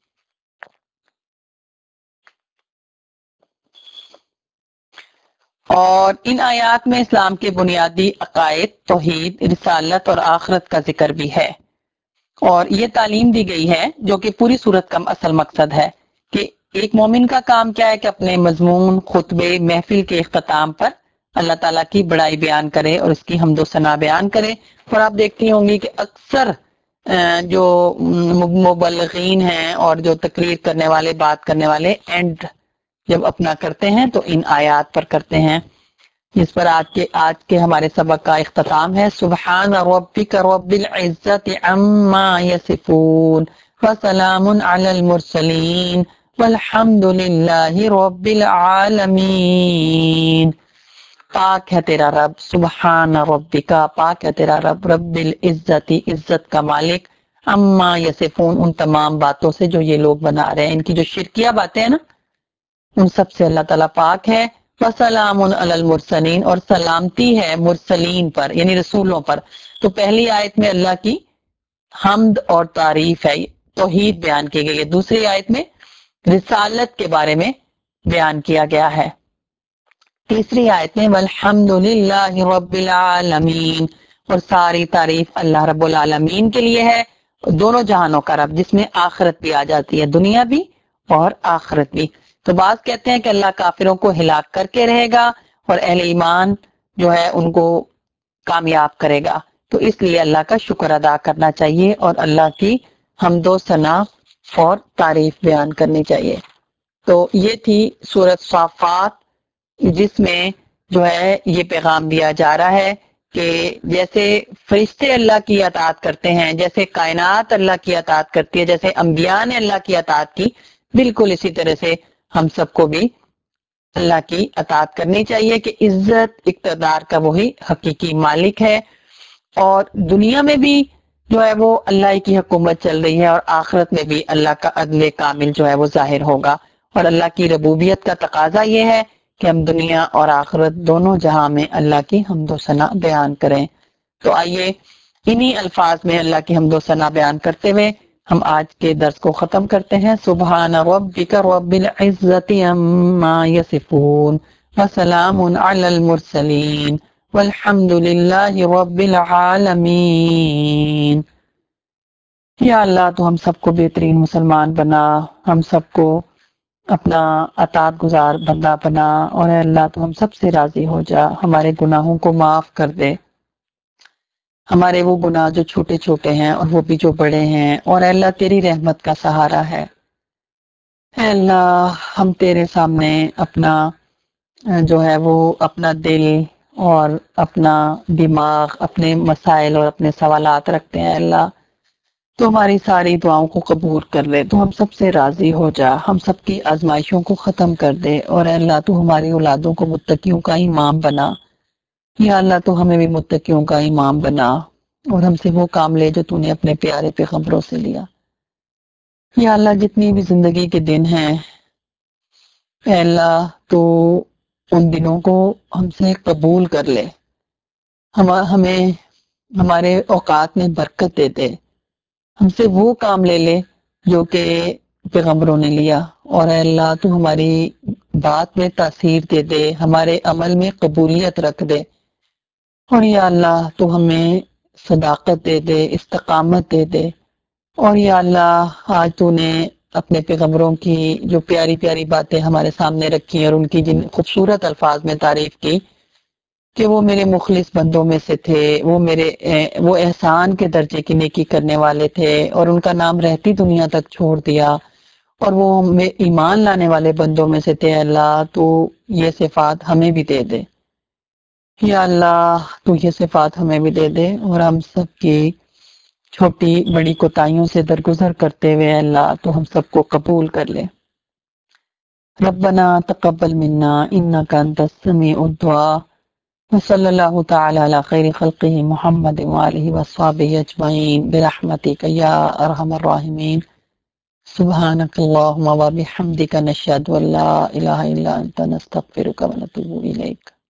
اور ان آیات میں اسلام کے بنیادی عقائد، توحید، رسالت اور آخرت کا ذکر بھی ہے، اور یہ تعلیم دی گئی ہے جو کہ پوری صورت کا اصل مقصد ہے کہ ایک مومن کا کام کیا ہے کہ اپنے مضمون، خطبے، محفل کے اختتام پر اللہ تعالیٰ کی بڑائی بیان کرے اور اس کی حمد و ثنا بیان کرے۔ اور آپ دیکھتی ہوں گی کہ اکثر جو مبلغین ہیں اور جو تقریر کرنے والے، بات کرنے والے، اینڈ جب اپنا کرتے ہیں تو ان آیات پر کرتے ہیں، جس پر آج کے آج کے ہمارے سبق کا اختتام ہے۔ سبحان ربک رب العزت عما یصفون وسلام علی المرسلین والحمد للہ رب العالمین۔ پاک ہے تیرا رب، سبحان ربک، پاک ہے تیرا رب، رب العزت، عزت کا مالک، عما یصفون، ان تمام باتوں سے جو یہ لوگ بنا رہے ہیں، ان کی جو شرکیہ باتیں ہیں نا، ان سب سے اللہ تعالیٰ پاک ہے۔ وَسَلَامٌ عَلَى الْمُرْسَلِينَ، اور سلامتی ہے مرسلین پر، یعنی رسولوں پر۔ تو پہلی آیت میں اللہ کی حمد اور تعریف ہے، توحید بیان کی گئی ہے، دوسری آیت میں رسالت کے بارے میں بیان کیا گیا ہے، تیسری آیت میں وَالْحَمْدُ لِلَّهِ رَبِّ الْعَالَمِينَ، اور ساری تعریف اللہ رب العالمین کے لیے ہے، دونوں جہانوں کا رب، جس میں آخرت بھی آ جاتی ہے، دنیا بھی اور آخرت بھی۔ تو بعض کہتے ہیں کہ اللہ کافروں کو ہلاک کر کے رہے گا اور اہل ایمان جو ہے ان کو کامیاب کرے گا، تو اس لیے اللہ کا شکر ادا کرنا چاہیے اور اللہ کی حمد و ثنا اور تعریف بیان کرنی چاہیے۔ تو یہ تھی سورۃ صافات، جس میں جو ہے یہ پیغام دیا جا رہا ہے کہ جیسے فرشتے اللہ کی اطاعت کرتے ہیں، جیسے کائنات اللہ کی اطاعت کرتی ہے، جیسے انبیاء نے اللہ کی اطاعت کی، بالکل اسی طرح سے ہم سب کو بھی اللہ کی اطاعت کرنی چاہیے کہ عزت اقتدار کا وہی حقیقی مالک ہے، اور دنیا میں بھی جو ہے وہ اللہ کی حکومت چل رہی ہے، اور آخرت میں بھی اللہ کا عدل کامل جو ہے وہ ظاہر ہوگا، اور اللہ کی ربوبیت کا تقاضا یہ ہے کہ ہم دنیا اور آخرت دونوں جہاں میں اللہ کی حمد و ثنا بیان کریں۔ تو آئیے انہی الفاظ میں اللہ کی حمد و ثنا بیان کرتے ہوئے ہم آج کے درس کو ختم کرتے ہیں۔ سبحان ربک رب العزت عما یصفون وسلام علی المرسلین والحمد للہ رب العالمین۔ یا اللہ تو ہم سب کو بہترین مسلمان بنا، ہم سب کو اپنا اطاعت گزار بندہ بنا، اور اے اللہ تو ہم سب سے راضی ہو جا، ہمارے گناہوں کو معاف کر دے، ہمارے وہ گناہ جو چھوٹے چھوٹے ہیں اور وہ بھی جو بڑے ہیں، اور اے اللہ تیری رحمت کا سہارا ہے۔ اے اللہ ہم تیرے سامنے اپنا جو ہے وہ اپنا دل اور اپنا دماغ، اپنے مسائل اور اپنے سوالات رکھتے ہیں۔ اللہ تو ہماری ساری دعاؤں کو قبول کر لے، تو ہم سب سے راضی ہو جا، ہم سب کی آزمائشوں کو ختم کر دے، اور اے اللہ تو ہماری اولادوں کو متقیوں کا امام بنا۔ یا اللہ تو ہمیں بھی متقیوں کا امام بنا، اور ہم سے وہ کام لے جو تو نے اپنے پیارے پیغمبروں سے لیا۔ یا اللہ جتنی بھی زندگی کے دن ہیں اے اللہ تو ان دنوں کو ہم سے قبول کر لے، ہم ہمیں ہمارے اوقات میں برکت دے دے، ہم سے وہ کام لے لے جو کہ پیغمبروں نے لیا، اور اے اللہ تو ہماری بات میں تاثیر دے دے، ہمارے عمل میں قبولیت رکھ دے، اور یا اللہ تو ہمیں صداقت دے دے، استقامت دے دے، اور یا اللہ آج تو نے اپنے پیغمبروں کی جو پیاری پیاری باتیں ہمارے سامنے رکھی اور ان کی جن خوبصورت الفاظ میں تعریف کی کہ وہ میرے مخلص بندوں میں سے تھے، وہ میرے وہ احسان کے درجے کی نیکی کرنے والے تھے، اور ان کا نام رہتی دنیا تک چھوڑ دیا، اور وہ ایمان لانے والے بندوں میں سے تھے۔ اللہ تو یہ صفات ہمیں بھی دے دے، یا اللہ تو یہ صفات ہمیں بھی دے دے، اور ہم سب کی چھوٹی بڑی کوتاہیوں سے درگزر کرتے ہوئے اللہ تو ہم سب کو قبول کر لے۔ ربنا تقبل منا انك انت السميع الدعاء، وصلی اللہ تعالی علی خیر خلقہ محمد وآلہ وصحبہ اجمعین برحمتک یا ارحم الراحمین۔ سبحانک اللہم وبحمدک نشہد ان لا الہ الا انت نستغفرک ونتوب الیک۔